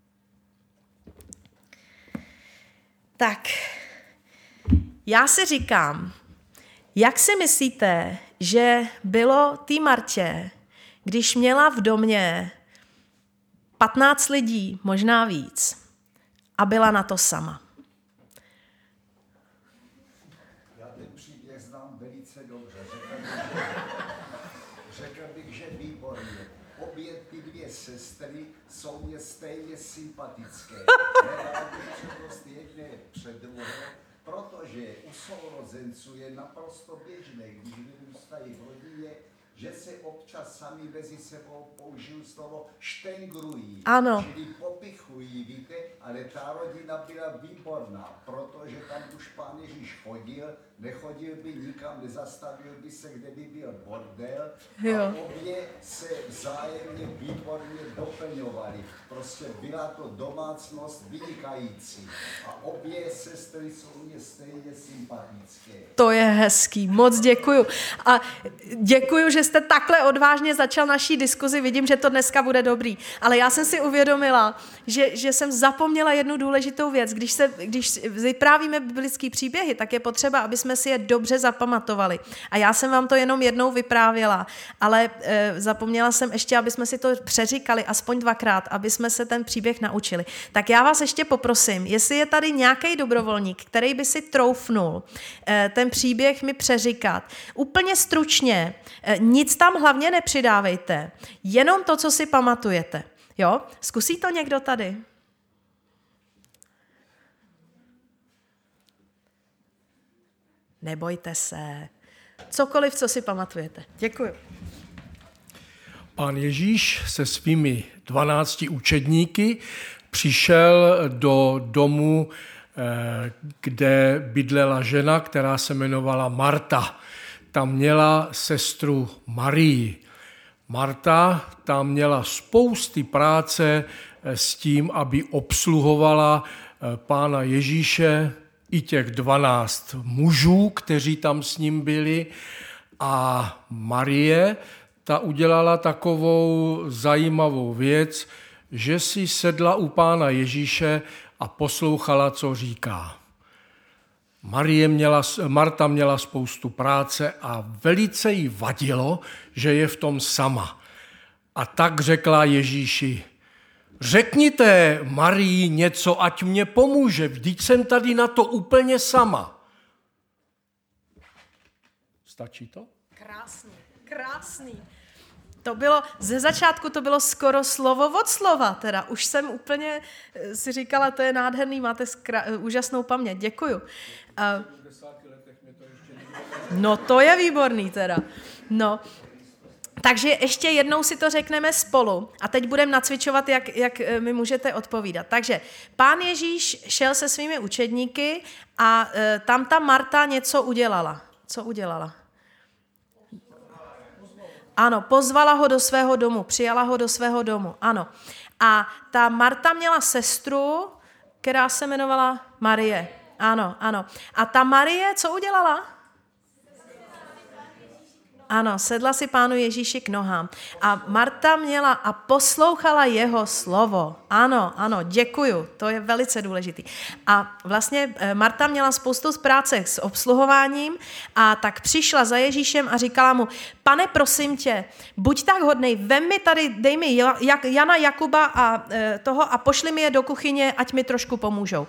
Tak, já si říkám, jak si myslíte, že bylo té Martě, když měla v domě 15 lidí, možná víc, a byla na to sama? Já ten příběh znám velice dobře. Řekl bych, že výborně. Obě ty dvě sestry jsou mě stejně sympatické. Nedal bych přednost jedné před druhou, protože u sourozenců je naprosto běžné, když vyrůstají v rodině, že se občas sami mezi sebou použiju slovo štengrují, Ano. čili popichují, víte, ale ta rodina byla výborná, protože tam už Pán Ježíš chodil, nechodil by nikam, nezastavil by se, kde by byl bordel, Jo. a obě se vzájemně výborně doplňovaly. Prostě byla to domácnost vynikající a obě sestry jsou mě stejně sympatické. To je hezký, moc děkuju. A děkuju, že jste takhle odvážně začal naší diskuzi, vidím, že to dneska bude dobrý. Ale já jsem si uvědomila, že jsem zapomněla jednu důležitou věc. Když vyprávíme biblické příběhy, tak je potřeba, aby jsme si je dobře zapamatovali. A já jsem vám to jenom jednou vyprávěla, ale zapomněla jsem ještě, aby jsme si to přeříkali aspoň 2krát, aby jsme se ten příběh naučili. Tak já vás ještě poprosím, jestli je tady nějaký dobrovolník, který by si troufnul ten příběh mi přeříkat. Úplně stručně, nic tam hlavně nepřidávejte, jenom to, co si pamatujete. Jo? Zkusí to někdo tady? Nebojte se. Cokoliv, co si pamatujete. Děkuju. Pán Ježíš se svými 12 učedníky přišel do domu, kde bydlela žena, která se jmenovala Marta. Tam měla sestru Marii. Marta tam měla spousty práce s tím, aby obsluhovala Pána Ježíše i těch 12 mužů, kteří tam s ním byli. A Marie, ta udělala takovou zajímavou věc, že si sedla u Pána Ježíše a poslouchala, co říká. Marta měla spoustu práce a velice jí vadilo, že je v tom sama. A tak řekla Ježíši, řekněte Marii něco, ať mě pomůže, vždyť jsem tady na to úplně sama. Stačí to? Krásný, krásný. To bylo, ze začátku to bylo skoro slovo od slova, teda už jsem úplně si říkala, to je nádherný, máte úžasnou paměť, děkuju. No to je výborný teda. No, takže ještě jednou si to řekneme spolu a teď budeme nacvičovat, jak mi můžete odpovídat. Takže Pán Ježíš šel se svými učedníky a tam ta Marta něco udělala. Co udělala? Ano, pozvala ho do svého domu, přijala ho do svého domu, ano. A ta Marta měla sestru, která se jmenovala Marie. Ano, ano. A ta Marie, co udělala? Ano, sedla si Pánu Ježíši k nohám. A Marta měla a poslouchala jeho slovo. Ano, ano, děkuju, to je velice důležitý. A vlastně Marta měla spoustu práce s obsluhováním a tak přišla za Ježíšem a říkala mu, Pane, prosím tě, buď tak hodnej, vem mi tady, dej mi Jana, Jakuba a toho a pošli mi je do kuchyně, ať mi trošku pomůžou.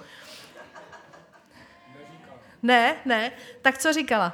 Ne, tak co říkala?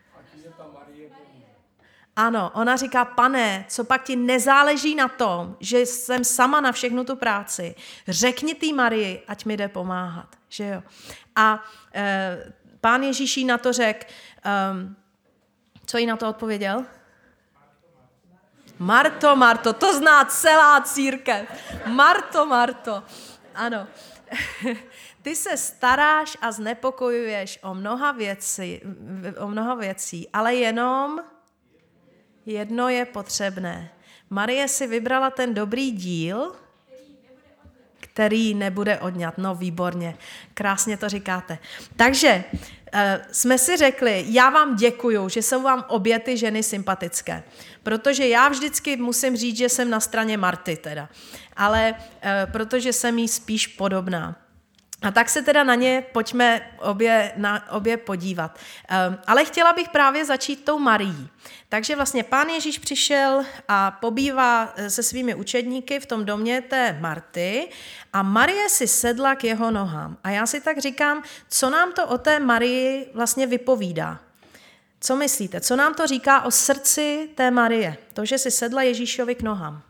Ano, ona říká, Pane, co pak ti nezáleží na tom, že jsem sama na všechnu tu práci. Řekni té Marii, ať mi jde pomáhat. Že jo? A Pán Ježíš jí na to řekl, co jí na to odpověděl? Marto, Marto, to zná celá církev. Marto, Marto. Ano. Ty se staráš a znepokojuješ o mnoha věcí, ale jenom jedno je potřebné. Marie si vybrala ten dobrý díl, který nebude odňat. No výborně, krásně to říkáte. Takže jsme si řekli, já vám děkuju, že jsou vám obě ty ženy sympatické, protože já vždycky musím říct, že jsem na straně Marty teda, ale protože jsem jí spíš podobná. A tak se teda na ně pojďme obě podívat. Ale chtěla bych právě začít tou Marií. Takže vlastně Pán Ježíš přišel a pobývá se svými učedníky v tom domě té Marty a Marie si sedla k jeho nohám. A já si tak říkám, co nám to o té Marii vlastně vypovídá? Co myslíte? Co nám to říká o srdci té Marie? To, že si sedla Ježíšovi k nohám.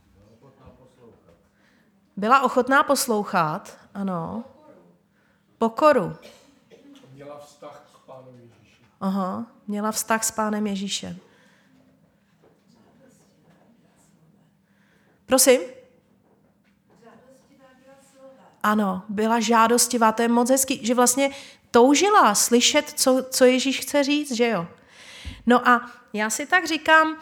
Byla ochotná poslouchat, ano. Pokoru. Měla vztah k Pánu Ježíši. Aha, měla vztah s Pánem Ježíšem. Prosím? Ano, byla žádostivá, to je moc hezký, že vlastně toužila slyšet, co Ježíš chce říct, že jo. No a já si tak říkám,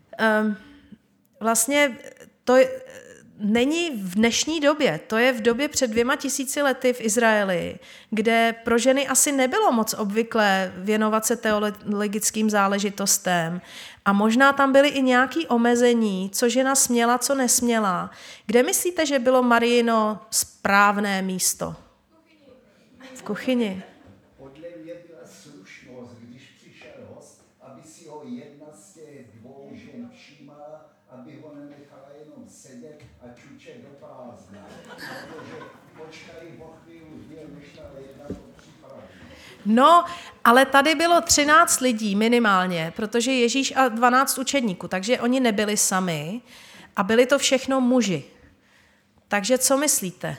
vlastně to není v dnešní době, to je v době před 2000 lety v Izraeli, kde pro ženy asi nebylo moc obvyklé věnovat se teologickým záležitostem a možná tam byly i nějaké omezení, co žena směla, co nesměla. Kde myslíte, že bylo Mariino správné místo? V kuchyni. Podle mě byla slušnost, když přišel host, aby si ho jedna z těch dvou žen všímala, aby ho nenechala jenom sedět a čučet do prázdna. Protože počkali o chvíli, než ta jedna to připraví. No, ale tady bylo 13 lidí minimálně, protože Ježíš a 12 učedníků, takže oni nebyli sami a byli to všechno muži. Takže co myslíte?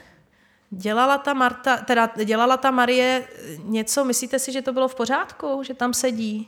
Dělala ta Marie něco, myslíte si, že to bylo v pořádku, že tam sedí?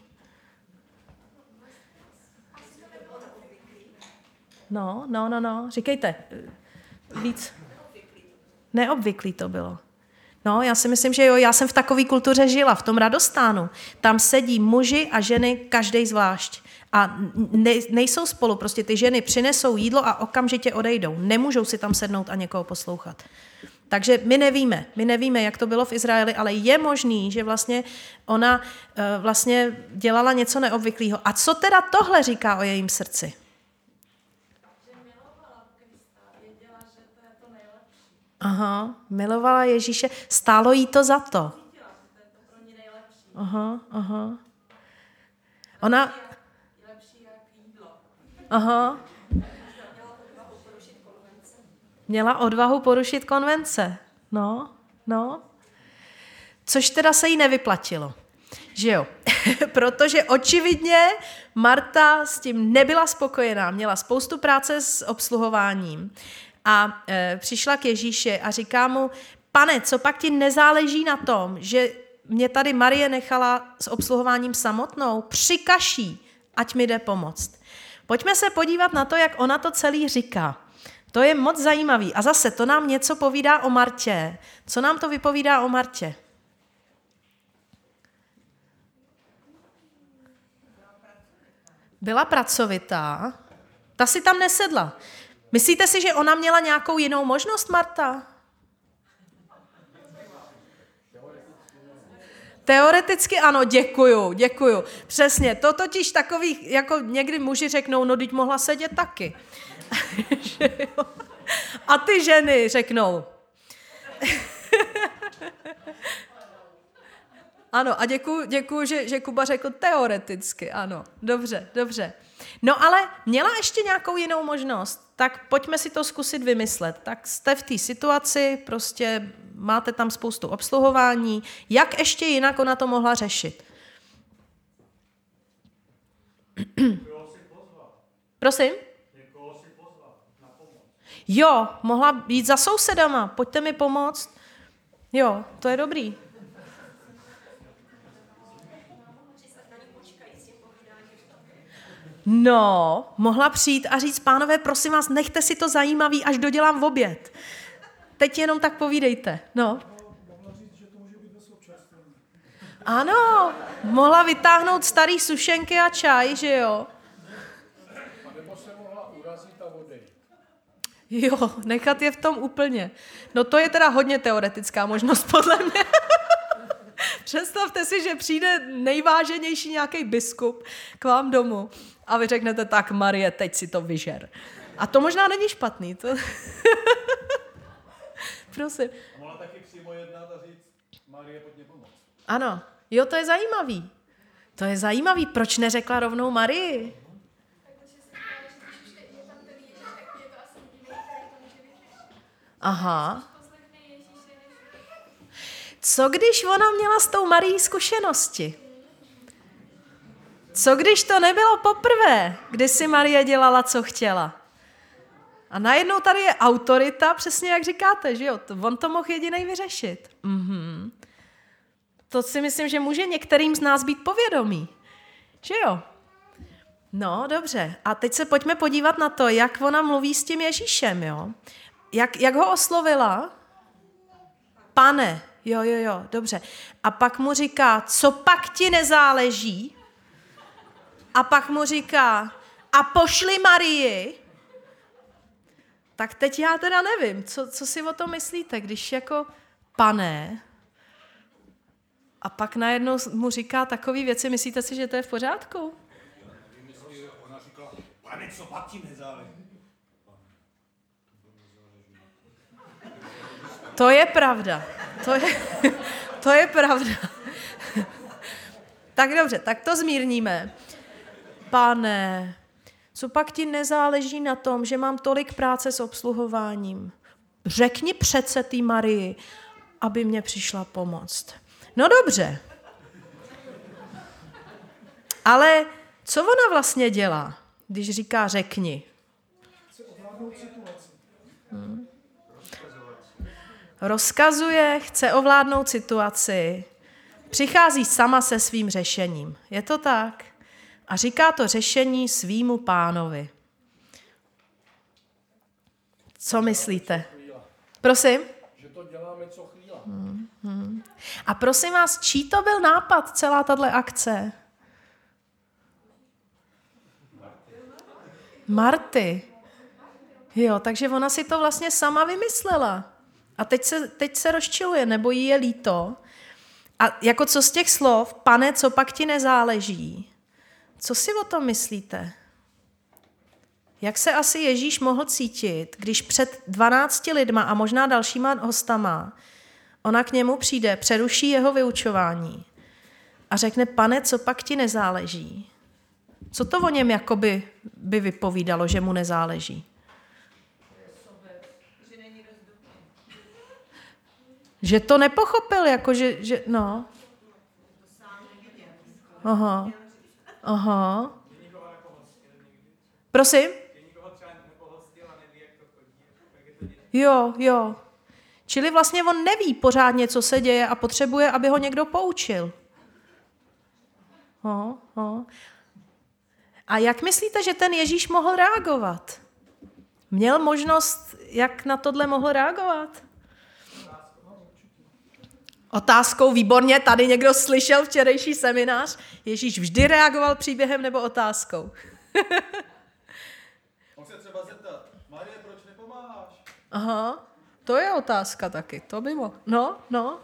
No, říkejte víc. Neobvyklý to bylo. No, já si myslím, že jo, já jsem v takové kultuře žila, v tom Radostánu. Tam sedí muži a ženy, každej zvlášť. A nejsou spolu, prostě ty ženy přinesou jídlo a okamžitě odejdou. Nemůžou si tam sednout a někoho poslouchat. Takže my nevíme, jak to bylo v Izraeli, ale je možný, že vlastně ona vlastně dělala něco neobvyklého. A co teda tohle říká o jejím srdci? Aha, milovala Ježíše, stálo jí to za to. Aha. Ona... Aha. Měla odvahu porušit konvence. No. Což teda se jí nevyplatilo. Že jo? Protože očividně Marta s tím nebyla spokojená. Měla spoustu práce s obsluhováním. A přišla k Ježíši a říká mu, Pane, co pak ti nezáleží na tom, že mě tady Marie nechala s obsluhováním samotnou? Přikaž jí, ať mi jde pomoct. Pojďme se podívat na to, jak ona to celý říká. To je moc zajímavý. A zase to nám něco povídá o Martě. Co nám to vypovídá o Martě? Byla pracovitá. Ta si tam nesedla. Myslíte si, že ona měla nějakou jinou možnost, Marta? Teoreticky ano, děkuju. Přesně, to totiž takový, jako někdy muži řeknou, no teď mohla sedět taky. A ty ženy řeknou. Ano, a děkuju, že Kuba řekl teoreticky, ano, dobře. No ale měla ještě nějakou jinou možnost, tak pojďme si to zkusit vymyslet. Tak jste v té situaci, prostě máte tam spoustu obsluhování, jak ještě jinak ona to mohla řešit? Prosím? Jo, mohla jít za sousedama, pojďte mi pomoct. Jo, to je dobrý. No, mohla přijít a říct, pánové, prosím vás, nechte si to zajímavý, až dodělám v oběd. Teď jenom tak povídejte. No. Ano, mohla vytáhnout starý sušenky a čaj, že jo? Nebo se mohla urazit a odejít. Jo, nechat je v tom úplně. No to je teda hodně teoretická možnost, podle mě. Představte si, že přijde nejváženější nějaký biskup k vám domů a vy řeknete, tak Marie, teď si to vyžer. A to možná není špatný. To... Prosím. A mohla taky přímo jednat a říct, Marie, pojď mě pomoct. Ano, jo, to je zajímavý. To je zajímavý, proč neřekla rovnou Marii? Aha. Co když ona měla s tou Marií zkušenosti? Co když to nebylo poprvé, kdy si Marie dělala, co chtěla? A najednou tady je autorita, přesně jak říkáte, že jo? On to mohl jedinej vyřešit. To si myslím, že může některým z nás být povědomí. Že jo? No, dobře. A teď se pojďme podívat na to, jak ona mluví s tím Ježíšem, jo? Jak ho oslovila? Pane. Jo, dobře. A pak mu říká, co pak ti nezáleží? A pak mu říká, a pošli Marii. Tak teď já teda nevím, co si o tom myslíte, když jako pane a pak najednou mu říká takové věci, myslíte si, že to je v pořádku? Ona říkala, pane, co pak ti nezáleží? To je pravda. To je pravda. Tak dobře, tak to zmírníme. Pane, co pak ti nezáleží na tom, že mám tolik práce s obsluhováním? Řekni přece té Marii, aby mě přišla pomoct. No dobře. Ale co ona vlastně dělá, když říká řekni? Rozkazuje, chce ovládnout situaci, přichází sama se svým řešením. Je to tak? A říká to řešení svýmu pánovi. Co myslíte? Prosím? Že to děláme co chvíla. A prosím vás, čí to byl nápad, celá tato akce? Marty. Jo, takže ona si to vlastně sama vymyslela. A teď se rozčiluje, nebo jí je líto. A jako co z těch slov, pane, co pak ti nezáleží? Co si o tom myslíte? Jak se asi Ježíš mohl cítit, když před 12 lidma a možná dalšíma hostama ona k němu přijde, přeruší jeho vyučování a řekne, pane, co pak ti nezáleží? Co to o něm jakoby by vypovídalo, že mu nezáleží? Že to nepochopil, jako že no. Aha. Prosím? Jo. Čili vlastně on neví pořádně, co se děje a potřebuje, aby ho někdo poučil. A jak myslíte, že ten Ježíš mohl reagovat? Měl možnost, jak na tohle mohl reagovat? Otázkou, výborně, tady někdo slyšel včerejší seminář. Ježíš vždy reagoval příběhem nebo otázkou. On se třeba zeptat, Marie, proč nepomáháš? Aha, to je otázka taky, to by mohl. No.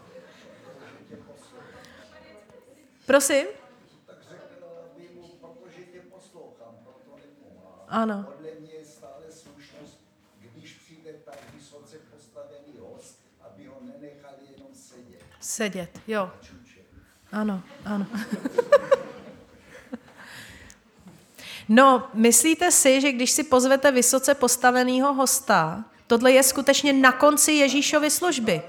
Prosím? Tak řekl by mu, protože tě poslouchám, proto nepomáhám. Ano. Podle mě je stále slušnost, když přijde tak vysoce postavený host, aby ho nenechali jenom sedět, jo. Ano. No, myslíte si, že když si pozvete vysoce postaveného hosta, tohle je skutečně na konci Ježíšovy služby?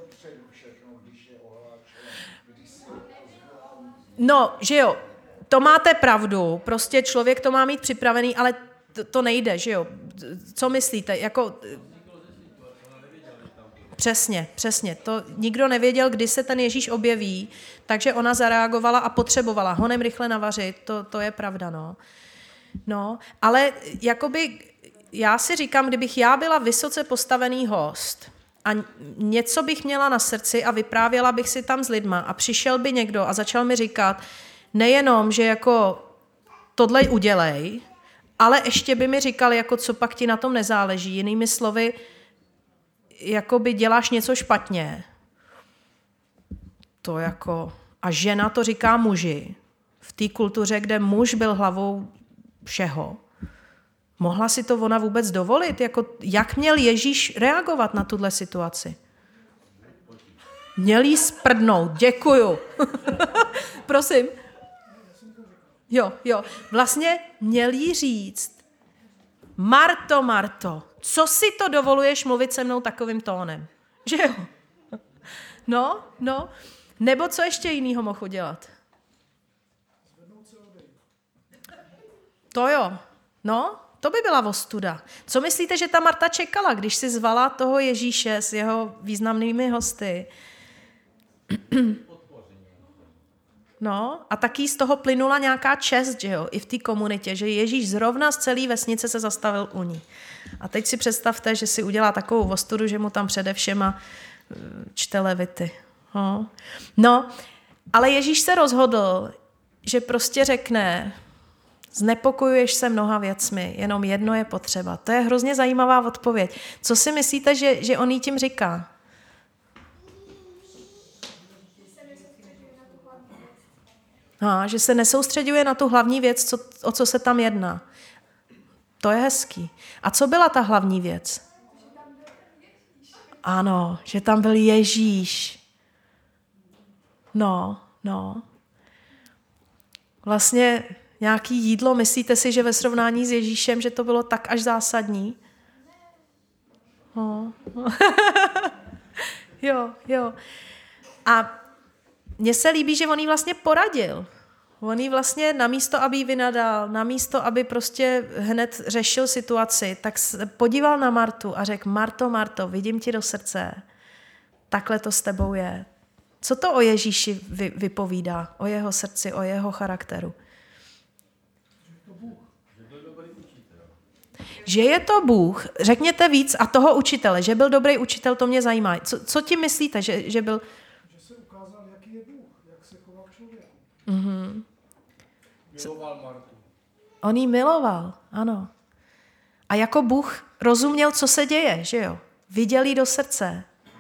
No, že jo, to máte pravdu, prostě člověk to má mít připravený, ale to nejde, že jo. Co myslíte? Jako... Přesně. To nikdo nevěděl, kdy se ten Ježíš objeví, takže ona zareagovala a potřebovala honem rychle navařit, to je pravda, no. No, ale jakoby já si říkám, kdybych já byla vysoce postavený host a něco bych měla na srdci a vyprávěla bych si tam s lidma a přišel by někdo a začal mi říkat nejenom, že jako tohle udělej, ale ještě by mi říkal, jako co pak ti na tom nezáleží. Jinými slovy, jakoby děláš něco špatně. To jako... A žena to říká muži. V té kultuře, kde muž byl hlavou všeho. Mohla si to ona vůbec dovolit? Jako, jak měl Ježíš reagovat na tuhle situaci? Měl jí sprdnout. Děkuju. Prosím. Jo. Vlastně měl jí říct, Marto, Marto, co si to dovoluješ mluvit se mnou takovým tónem? Že jo? No. Nebo co ještě jinýho mohl udělat? To jo. No, to by byla ostuda. Co myslíte, že ta Marta čekala, když si zvala toho Ježíše s jeho významnými hosty? No, a taky z toho plynula nějaká čest, že jo, i v té komunitě, že Ježíš zrovna z celé vesnice se zastavil u ní. A teď si představte, že si udělá takovou ostudu, že mu tam přede všema čte levity. No, ale Ježíš se rozhodl, že prostě řekne, znepokojuješ se mnoha věcmi, jenom jedno je potřeba. To je hrozně zajímavá odpověď. Co si myslíte, že on jí tím říká? Že se nesoustředuje na tu hlavní věc, o co se tam jedná. To je hezký. A co byla ta hlavní věc? Ano, že tam byl Ježíš. No. Vlastně nějaký jídlo, myslíte si, že ve srovnání s Ježíšem, že to bylo tak až zásadní? Jo. A mně se líbí, že on jí vlastně poradil. On jí vlastně namísto, aby jí vynadal, namísto, aby prostě hned řešil situaci, tak se podíval na Martu a řekl, Marto, vidím ti do srdce. Takhle to s tebou je. Co to o Ježíši vypovídá? O jeho srdci, o jeho charakteru? Že je to Bůh. Řekněte víc a toho učitele, že byl dobrý učitel, to mě zajímá. Co tím myslíte, že byl... Že se ukázal, jaký je Bůh, jak se chová k člověku. Miloval Martu. On jí miloval, ano. A jako Bůh rozuměl, co se děje, že jo? Viděl jí do srdce.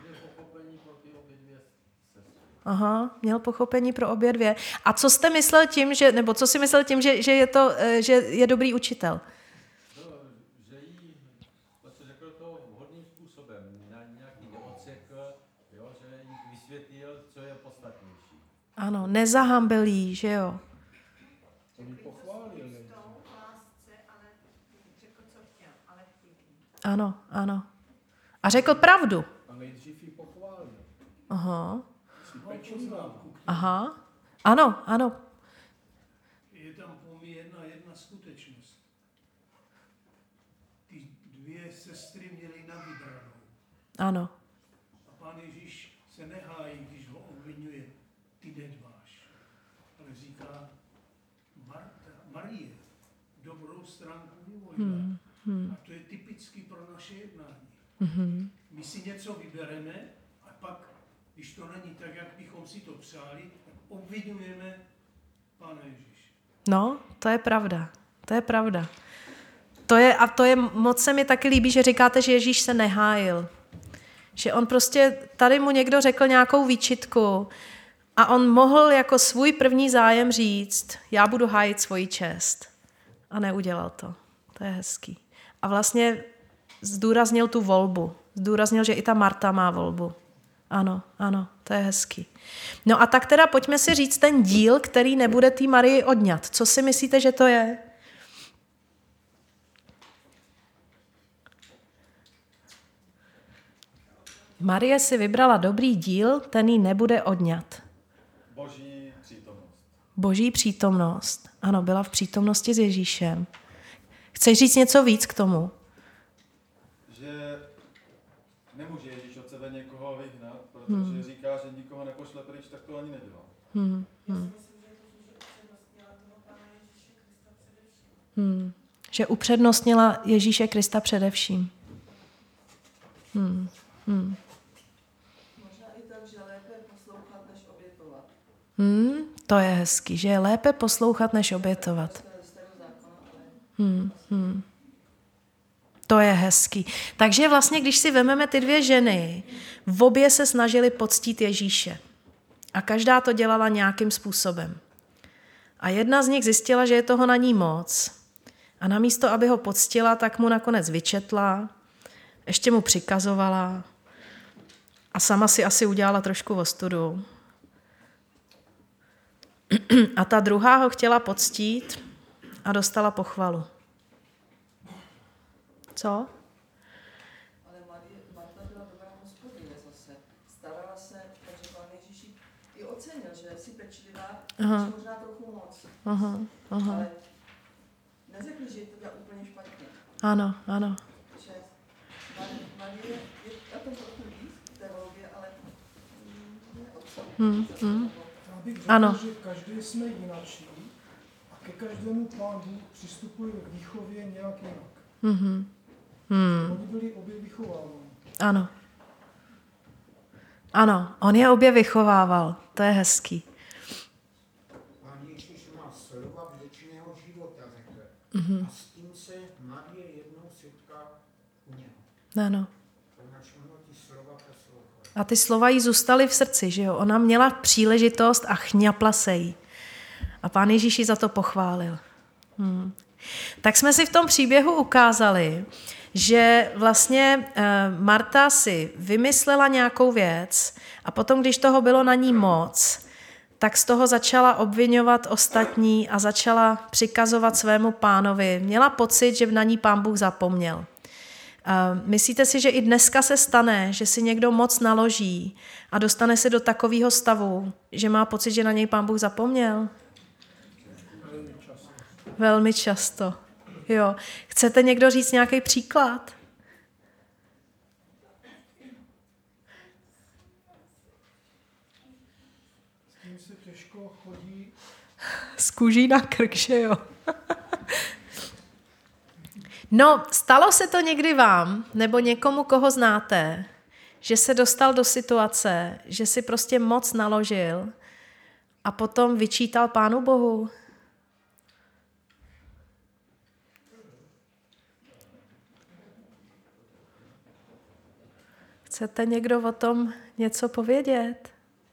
Měl pochopení pro obě dvě. A co jste myslel tím, co si myslel tím, že je dobrý učitel? Že jí řekl to vhodným způsobem, na nějaký neodsekl, že jí vysvětlil, co je podstatnější. Ano, nezahambil jí, že jo? On pochválil. Ano. A řekl pravdu. A nejdřív ji pochválil. Aha. Ano. Je tam po mně jedna skutečnost. Ty dvě sestry měly na vybranou. Ano. A Pán Ježíš se nehájí, když ho obvinuje, ty nedbáš. Ale říká, Marie, dobrou stránku vyvolila. A to je typický pro naše jednání. My si něco vybereme a pak, když to není tak, jak bychom si to přáli, tak obvinujeme Pána Ježíše. No, to je pravda. To je, moc se mi taky líbí, že říkáte, že Ježíš se nehájil. Že on prostě, tady mu někdo řekl nějakou výčitku a on mohl jako svůj první zájem říct, já budu hájit svoji čest. A neudělal to. To je hezký. A vlastně zdůraznil tu volbu. Zdůraznil, že i ta Marta má volbu. Ano, to je hezký. No a tak teda pojďme si říct ten díl, který nebude té Marii odňat. Co si myslíte, že to je? Marie si vybrala dobrý díl, ten jí nebude odňat. Boží přítomnost. Ano, byla v přítomnosti s Ježíšem. Chceš říct něco víc k tomu? Že nemůže Ježíš od sebe někoho vyhnat, protože říká, že nikoho nepošle pryč, tak to ani nedělá. Že upřednostnila Ježíše Krista především. Možná i tak, že lépe poslouchat, než obětovat. To je hezký, že je lépe poslouchat, než obětovat. To je hezký. Takže vlastně, když si vememe ty dvě ženy, v obě se snažili poctít Ježíše. A každá to dělala nějakým způsobem. A jedna z nich zjistila, že je toho na ní moc. A namísto, aby ho poctila, tak mu nakonec vyčetla, ještě mu přikazovala a sama si asi udělala trošku ostudu. A ta druhá ho chtěla poctít a dostala pochvalu. Co? Ale Marta byla dobrá hospodyně zase. Starala se, takže Pán Ježíš i ocenil, že jsi pečlivá, že možná trochu moc. Ale neřekli, že to dělá úplně špatně. Ano, ano. Že Marie je na tom trochu víc v té volbě, ale Já bych řekl, Ano. že každý jsme jinačí a ke každému Pán Bůh přistupuje v výchově nějak jinak. Oni byli obě vychováváni. Ano. Ano, on je obě vychovával. To je hezký. Pán Ježíš má slova věčného života, řekl. A s tím se Marie jednou setká u něho. Ano. Poněvadž ono ty slova poslouchá. A ty slova jí zůstaly v srdci, že jo? Ona měla příležitost a chňapla se jí. A Pán Ježíš ji za to pochválil. Tak jsme si v tom příběhu ukázali, že vlastně Marta si vymyslela nějakou věc a potom, když toho bylo na ní moc, tak z toho začala obvinovat ostatní a začala přikazovat svému pánovi. Měla pocit, že na ní Pán Bůh zapomněl. Myslíte si, že i dneska se stane, že si někdo moc naloží a dostane se do takového stavu, že má pocit, že na něj Pán Bůh zapomněl? Velmi často. Jo. Chcete někdo říct nějaký příklad? S tím se těžko chodí. Z kůží na krk, že jo? No, stalo se to někdy vám, nebo někomu, koho znáte, že se dostal do situace, že si prostě moc naložil a potom vyčítal Pánu Bohu? Chcete někdo o tom něco povědět?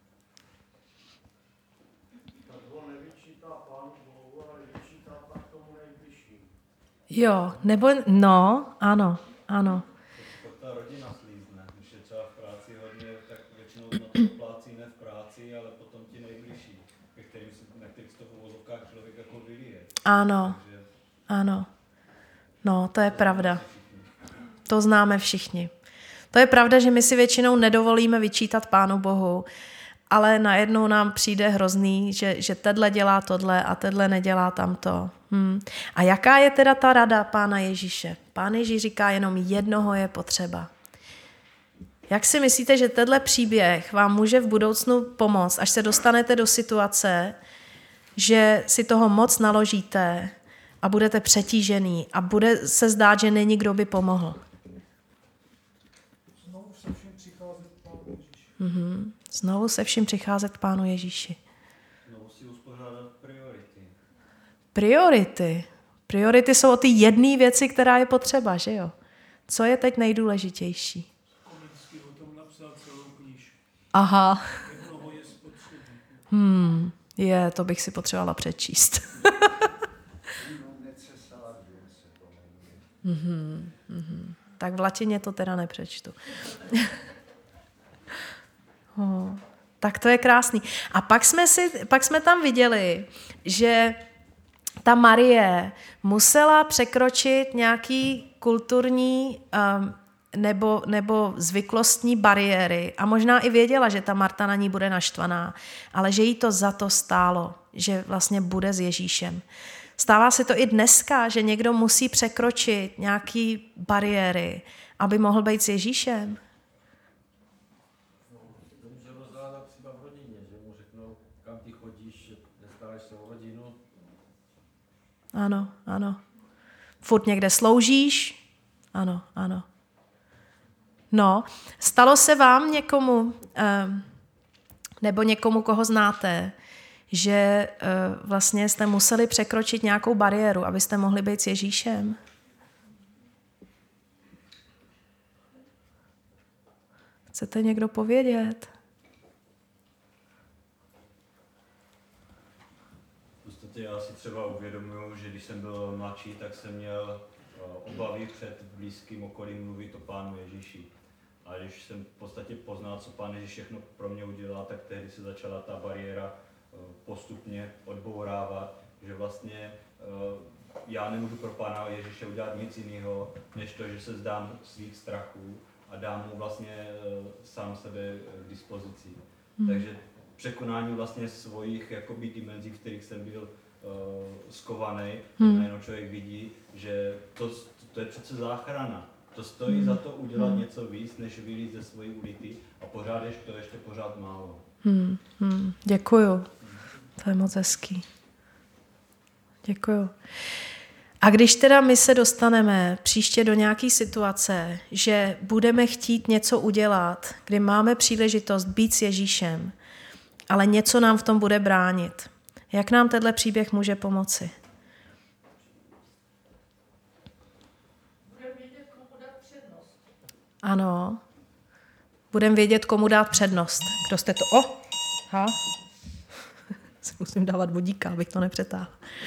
Jo, nebo, no, ano, ano. Ta rodina slízne, když je třeba v práci hodně, tak většinou na to plácí ne v práci, ale potom ti nejbližší, na kterých se to v uvozovkách člověk jako vylije. Ano, ano. No, to je pravda. To známe všichni. To je pravda, že my si většinou nedovolíme vyčítat Pánu Bohu, ale najednou nám přijde hrozný, že tedle dělá tohle a tedle nedělá tamto. A jaká je teda ta rada Pána Ježíše? Pán Ježíš říká, jenom jednoho je potřeba. Jak si myslíte, že tenhle příběh vám může v budoucnu pomoct, až se dostanete do situace, že si toho moc naložíte a budete přetížený a bude se zdát, že není kdo by pomohl? Znovu se všem přicházet k Pánu Ježíši. Znovu se vším přicházet k Pánu Ježíši. Znovu si uspořádat priority. Priority. Priority jsou o ty jedné věci, která je potřeba, že jo? Co je teď nejdůležitější? Kominsky o tom napsal celou knížku. Aha. Jednoho je spotřebí. To bych si potřebovala přečíst. Tak v latině to teda nepřečtu. Tak to je krásný. A pak jsme tam viděli, že ta Marie musela překročit nějaký kulturní nebo zvyklostní bariéry a možná i věděla, že ta Marta na ní bude naštvaná, ale že jí to za to stálo, že vlastně bude s Ježíšem. Stává se to i dneska, že někdo musí překročit nějaký bariéry, aby mohl být s Ježíšem. To může rozhádat třeba v rodině, že mu řeknou, kam ty chodíš, nestaráš se o rodinu. Ano, ano. Furt někde sloužíš? Ano, ano. No, stalo se vám někomu, nebo někomu, koho znáte, že vlastně jste museli překročit nějakou bariéru, abyste mohli být s Ježíšem? Chcete někdo povědět? V podstatě já si třeba uvědomuji, že když jsem byl mladší, tak jsem měl obavy před blízkým okolím mluvit o Pánu Ježíši. A když jsem v podstatě poznal, co Pán Ježíš všechno pro mě udělal, tak tehdy se začala ta bariéra postupně odbourávat, že vlastně já nemůžu pro Pána Ježíše udělat nic jiného, než to, že se vzdám svých strachů a dám mu vlastně sám sebe k dispozici. Takže překonání vlastně svojich jakoby dimenzí, v kterých jsem byl skovaný, najednou člověk vidí, že to je přece záchrana. To stojí za to udělat něco víc, než vylít ze svojí ulity a pořád ještě pořád málo. Děkuju. To je moc hezký. Děkuju. A když teda my se dostaneme příště do nějaké situace, že budeme chtít něco udělat, kdy máme příležitost být s Ježíšem, ale něco nám v tom bude bránit, jak nám tenhle příběh může pomoci? Budeme vědět, komu dát přednost. Ano. Budeme vědět, komu dát přednost. Kdo jste to? Si musím dávat vodíka, abych to nepřetáhl.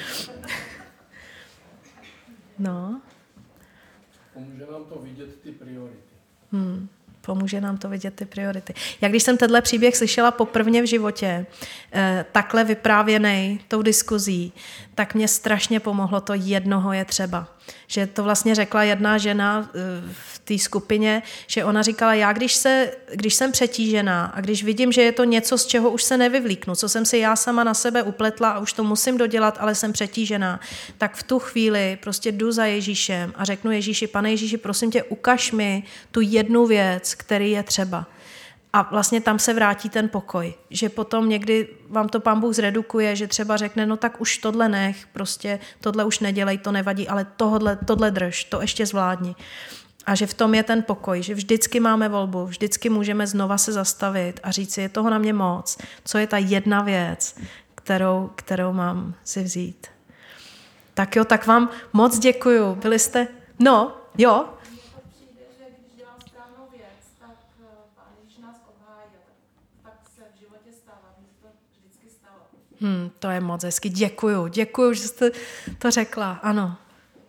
No. Pomůže nám to vidět ty priority. Pomůže nám to vidět ty priority. Jak když jsem tenhle příběh slyšela poprvé v životě, takhle vyprávěnej tou diskuzí, tak mě strašně pomohlo to jednoho je třeba. Že to vlastně řekla jedna žena v té skupině, že ona říkala, já když jsem přetížená a když vidím, že je to něco, z čeho už se nevyvlíknu, co jsem si já sama na sebe upletla a už to musím dodělat, ale jsem přetížená, tak v tu chvíli prostě jdu za Ježíšem a řeknu Ježíši, Pane Ježíši, prosím tě, ukaž mi tu jednu věc, který je třeba. A vlastně tam se vrátí ten pokoj, že potom někdy vám to Pán Bůh zredukuje, že třeba řekne, no tak už tohle nech, prostě tohle už nedělej, to nevadí, ale tohle drž, to ještě zvládni. A že v tom je ten pokoj, že vždycky máme volbu, vždycky můžeme znova se zastavit a říct si, je toho na mě moc, co je ta jedna věc, kterou mám si vzít. Tak jo, tak vám moc děkuju, byli jste, jo, to je moc hezky. Děkuju, že jste to řekla. Ano.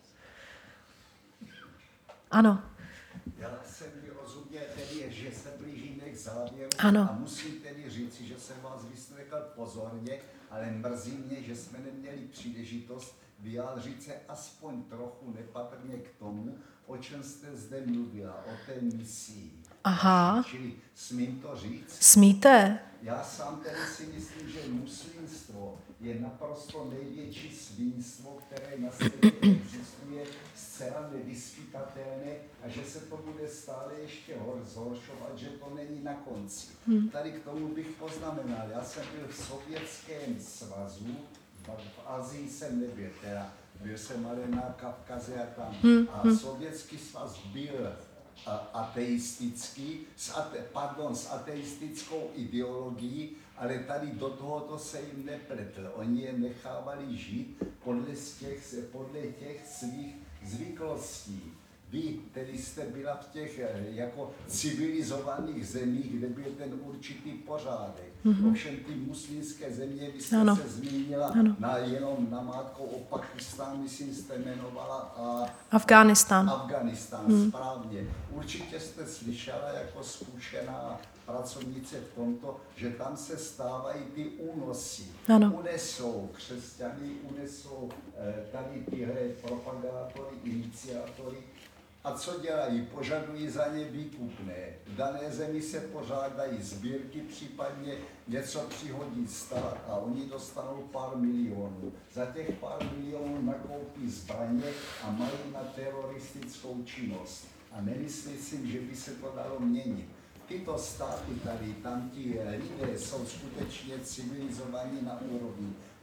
Já jsem vyrozuměl tedy, že se blížíme k závěru ano. A musím tedy říci, že jsem vás vyslechl pozorně, ale mrzí mě, že jsme neměli příležitost vyjádřit se aspoň trochu nepatrně k tomu, o čem jste zde mluvila, o té misii. Aha. Čili smím to říct? Smíte? Já sám tedy si myslím, že muslimstvo je naprosto největší svinstvo, které na světě existuje, zcela nevyspytatelné a že se to bude stále ještě zhoršovat, že to není na konci. Tady k tomu bych poznamenal, já jsem byl v Sovětském svazu, v Asii jsem nebyl, teda byl jsem ale na Kavkaze a tam. A Sovětský svaz byl ateistický, s ateistickou ideologií, ale tady do tohoto se jim nepletl. Oni je nechávali žít podle těch svých zvyklostí. Vy, který jste byla v těch jako civilizovaných zemích, kde byl ten určitý pořádek. Ovšem ty muslimské země, vy jste se zmínila jenom namátkou o Pakistánu, myslím, jste jmenovala Afghánistán, správně. Určitě jste slyšela jako zkušená pracovnice v tomto, že tam se stávají ty únosy. Unesou křesťany, unesou tady tyhle propagátory, iniciátory. A co dělají? Požadují za ně výkupné. V dané zemi se pořádají sbírky, případně něco přihodí stát a oni dostanou pár milionů. Za těch pár milionů nakoupí zbraně a mají na teroristickou činnost. A nemyslím si, že by se to dalo měnit. Tyto státy tady, tam ti lidé jsou skutečně civilizovaní na úrovni.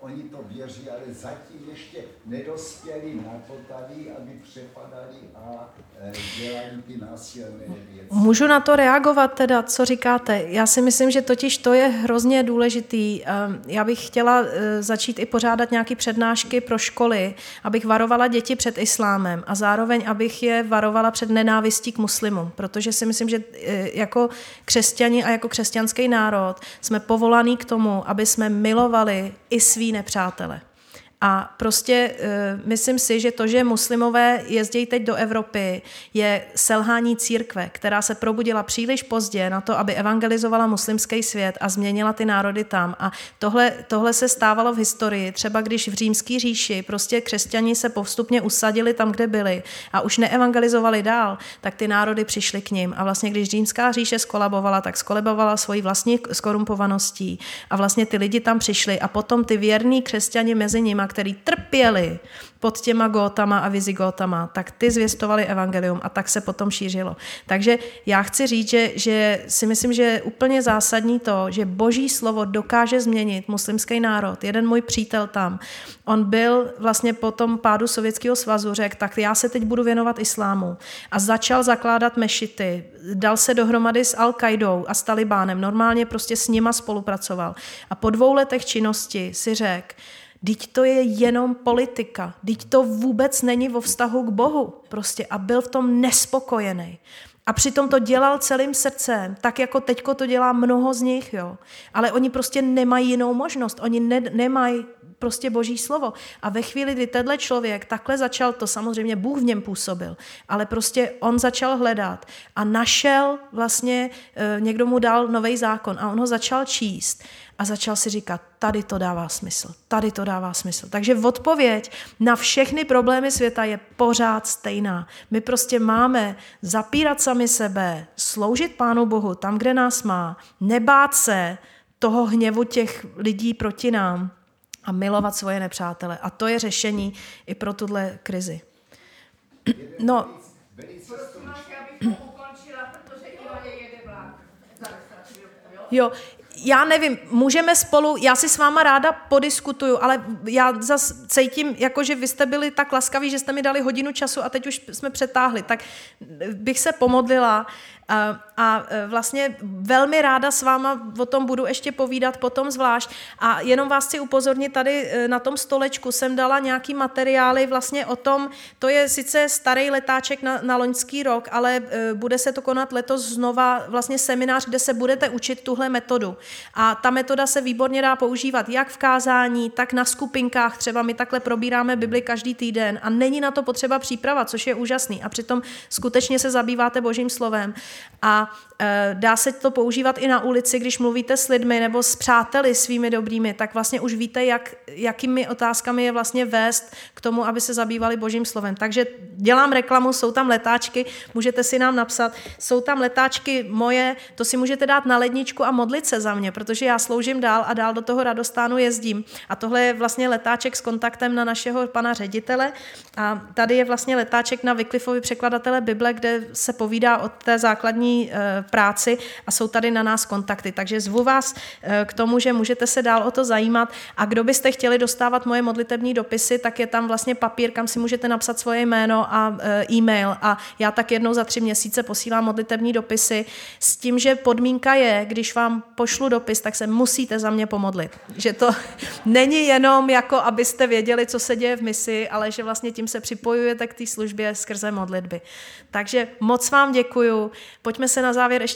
oni to věří, ale zatím ještě nedospěli na to tady, aby přepadali a dělali ty násilné věci. Můžu na to reagovat teda, co říkáte? Já si myslím, že totiž to je hrozně důležitý. Já bych chtěla začít i pořádat nějaké přednášky pro školy, abych varovala děti před islámem a zároveň, abych je varovala před nenávistí k muslimům, protože si myslím, že jako křesťani a jako křesťanský národ jsme povolaní k tomu, aby jsme milovali i svý nepřátele. A prostě myslím si, že to, že muslimové jezdí teď do Evropy, je selhání církve, která se probudila příliš pozdě na to, aby evangelizovala muslimský svět a změnila ty národy tam. A tohle se stávalo v historii. Třeba když v Římské říši prostě křesťani se postupně usadili tam, kde byli a už neevangelizovali dál, tak ty národy přišly k nim. A vlastně když Římská říše skolabovala, tak skolabovala svojí vlastní skorumpovaností. A vlastně ty lidi tam přišli a potom ty věrní křesťani mezi nimi, který trpěli pod těma Gótama a Vizigótama, tak ty zvěstovali evangelium a tak se potom šířilo. Takže já chci říct, že si myslím, že je úplně zásadní to, že Boží slovo dokáže změnit muslimský národ. Jeden můj přítel tam, on byl vlastně po tom pádu Sovětského svazu, řekl, tak já se teď budu věnovat islámu a začal zakládat mešity, dal se dohromady s Al-Qaidou a s Talibánem, normálně prostě s nima spolupracoval. A po 2 letech činnosti si řekl, vždyť to je jenom politika, vždyť to vůbec není vo vztahu k Bohu prostě a byl v tom nespokojený. A přitom to dělal celým srdcem, tak jako teďko to dělá mnoho z nich, jo. Ale oni prostě nemají jinou možnost, oni nemají prostě Boží slovo. A ve chvíli, kdy tenhle člověk takhle začal, to samozřejmě Bůh v něm působil, ale prostě on začal hledat a našel vlastně, někdo mu dal nový zákon a on ho začal číst a začal si říkat, tady to dává smysl, tady to dává smysl. Takže odpověď na všechny problémy světa je pořád stejná. My prostě máme zapírat sami sebe, sloužit Pánu Bohu tam, kde nás má, nebát se toho hněvu těch lidí proti nám a milovat svoje nepřátele. A to je řešení i pro tuhle krizi. No. Jo, já nevím, můžeme spolu, já si s váma ráda podiskutuju, ale já zase cítím, jako že vy jste byli tak laskaví, že jste mi dali hodinu času a teď už jsme přetáhli, tak bych se pomodlila a vlastně velmi ráda s váma o tom budu ještě povídat potom zvlášť a jenom vás chci upozornit, tady na tom stolečku jsem dala nějaký materiály vlastně o tom, to je sice starý letáček na loňský rok, ale bude se to konat letos znova vlastně seminář, kde se budete učit tuhle metodu a ta metoda se výborně dá používat jak v kázání, tak na skupinkách, třeba my takhle probíráme Bibli každý týden a není na to potřeba příprava, což je úžasný a přitom skutečně se zabýváte Božím slovem. A dá se to používat i na ulici, když mluvíte s lidmi nebo s přáteli svými dobrými, tak vlastně už víte, jakými otázkami je vlastně vést k tomu, aby se zabývali Božím slovem. Takže dělám reklamu, jsou tam letáčky, můžete si nám napsat, jsou tam letáčky moje, to si můžete dát na ledničku a modlit se za mě, protože já sloužím dál a dál do toho Radostánu jezdím. A tohle je vlastně letáček s kontaktem na našeho pana ředitele a tady je vlastně letáček na Wycliffovi překladatele Bible, kde se povídá o té základní práci a jsou tady na nás kontakty. Takže zvu vás k tomu, že můžete se dál o to zajímat a kdo byste chtěli dostávat moje modlitební dopisy, tak je tam vlastně papír, kam si můžete napsat svoje jméno a e-mail a já tak jednou za 3 měsíce posílám modlitební dopisy s tím, že podmínka je, když vám pošlu dopis, tak se musíte za mě pomodlit. Že to není jenom jako, abyste věděli, co se děje v misi, ale že vlastně tím se připojujete k té službě skrze modlitby. Takže moc vám děkuju. Pojďme se na závěr ještě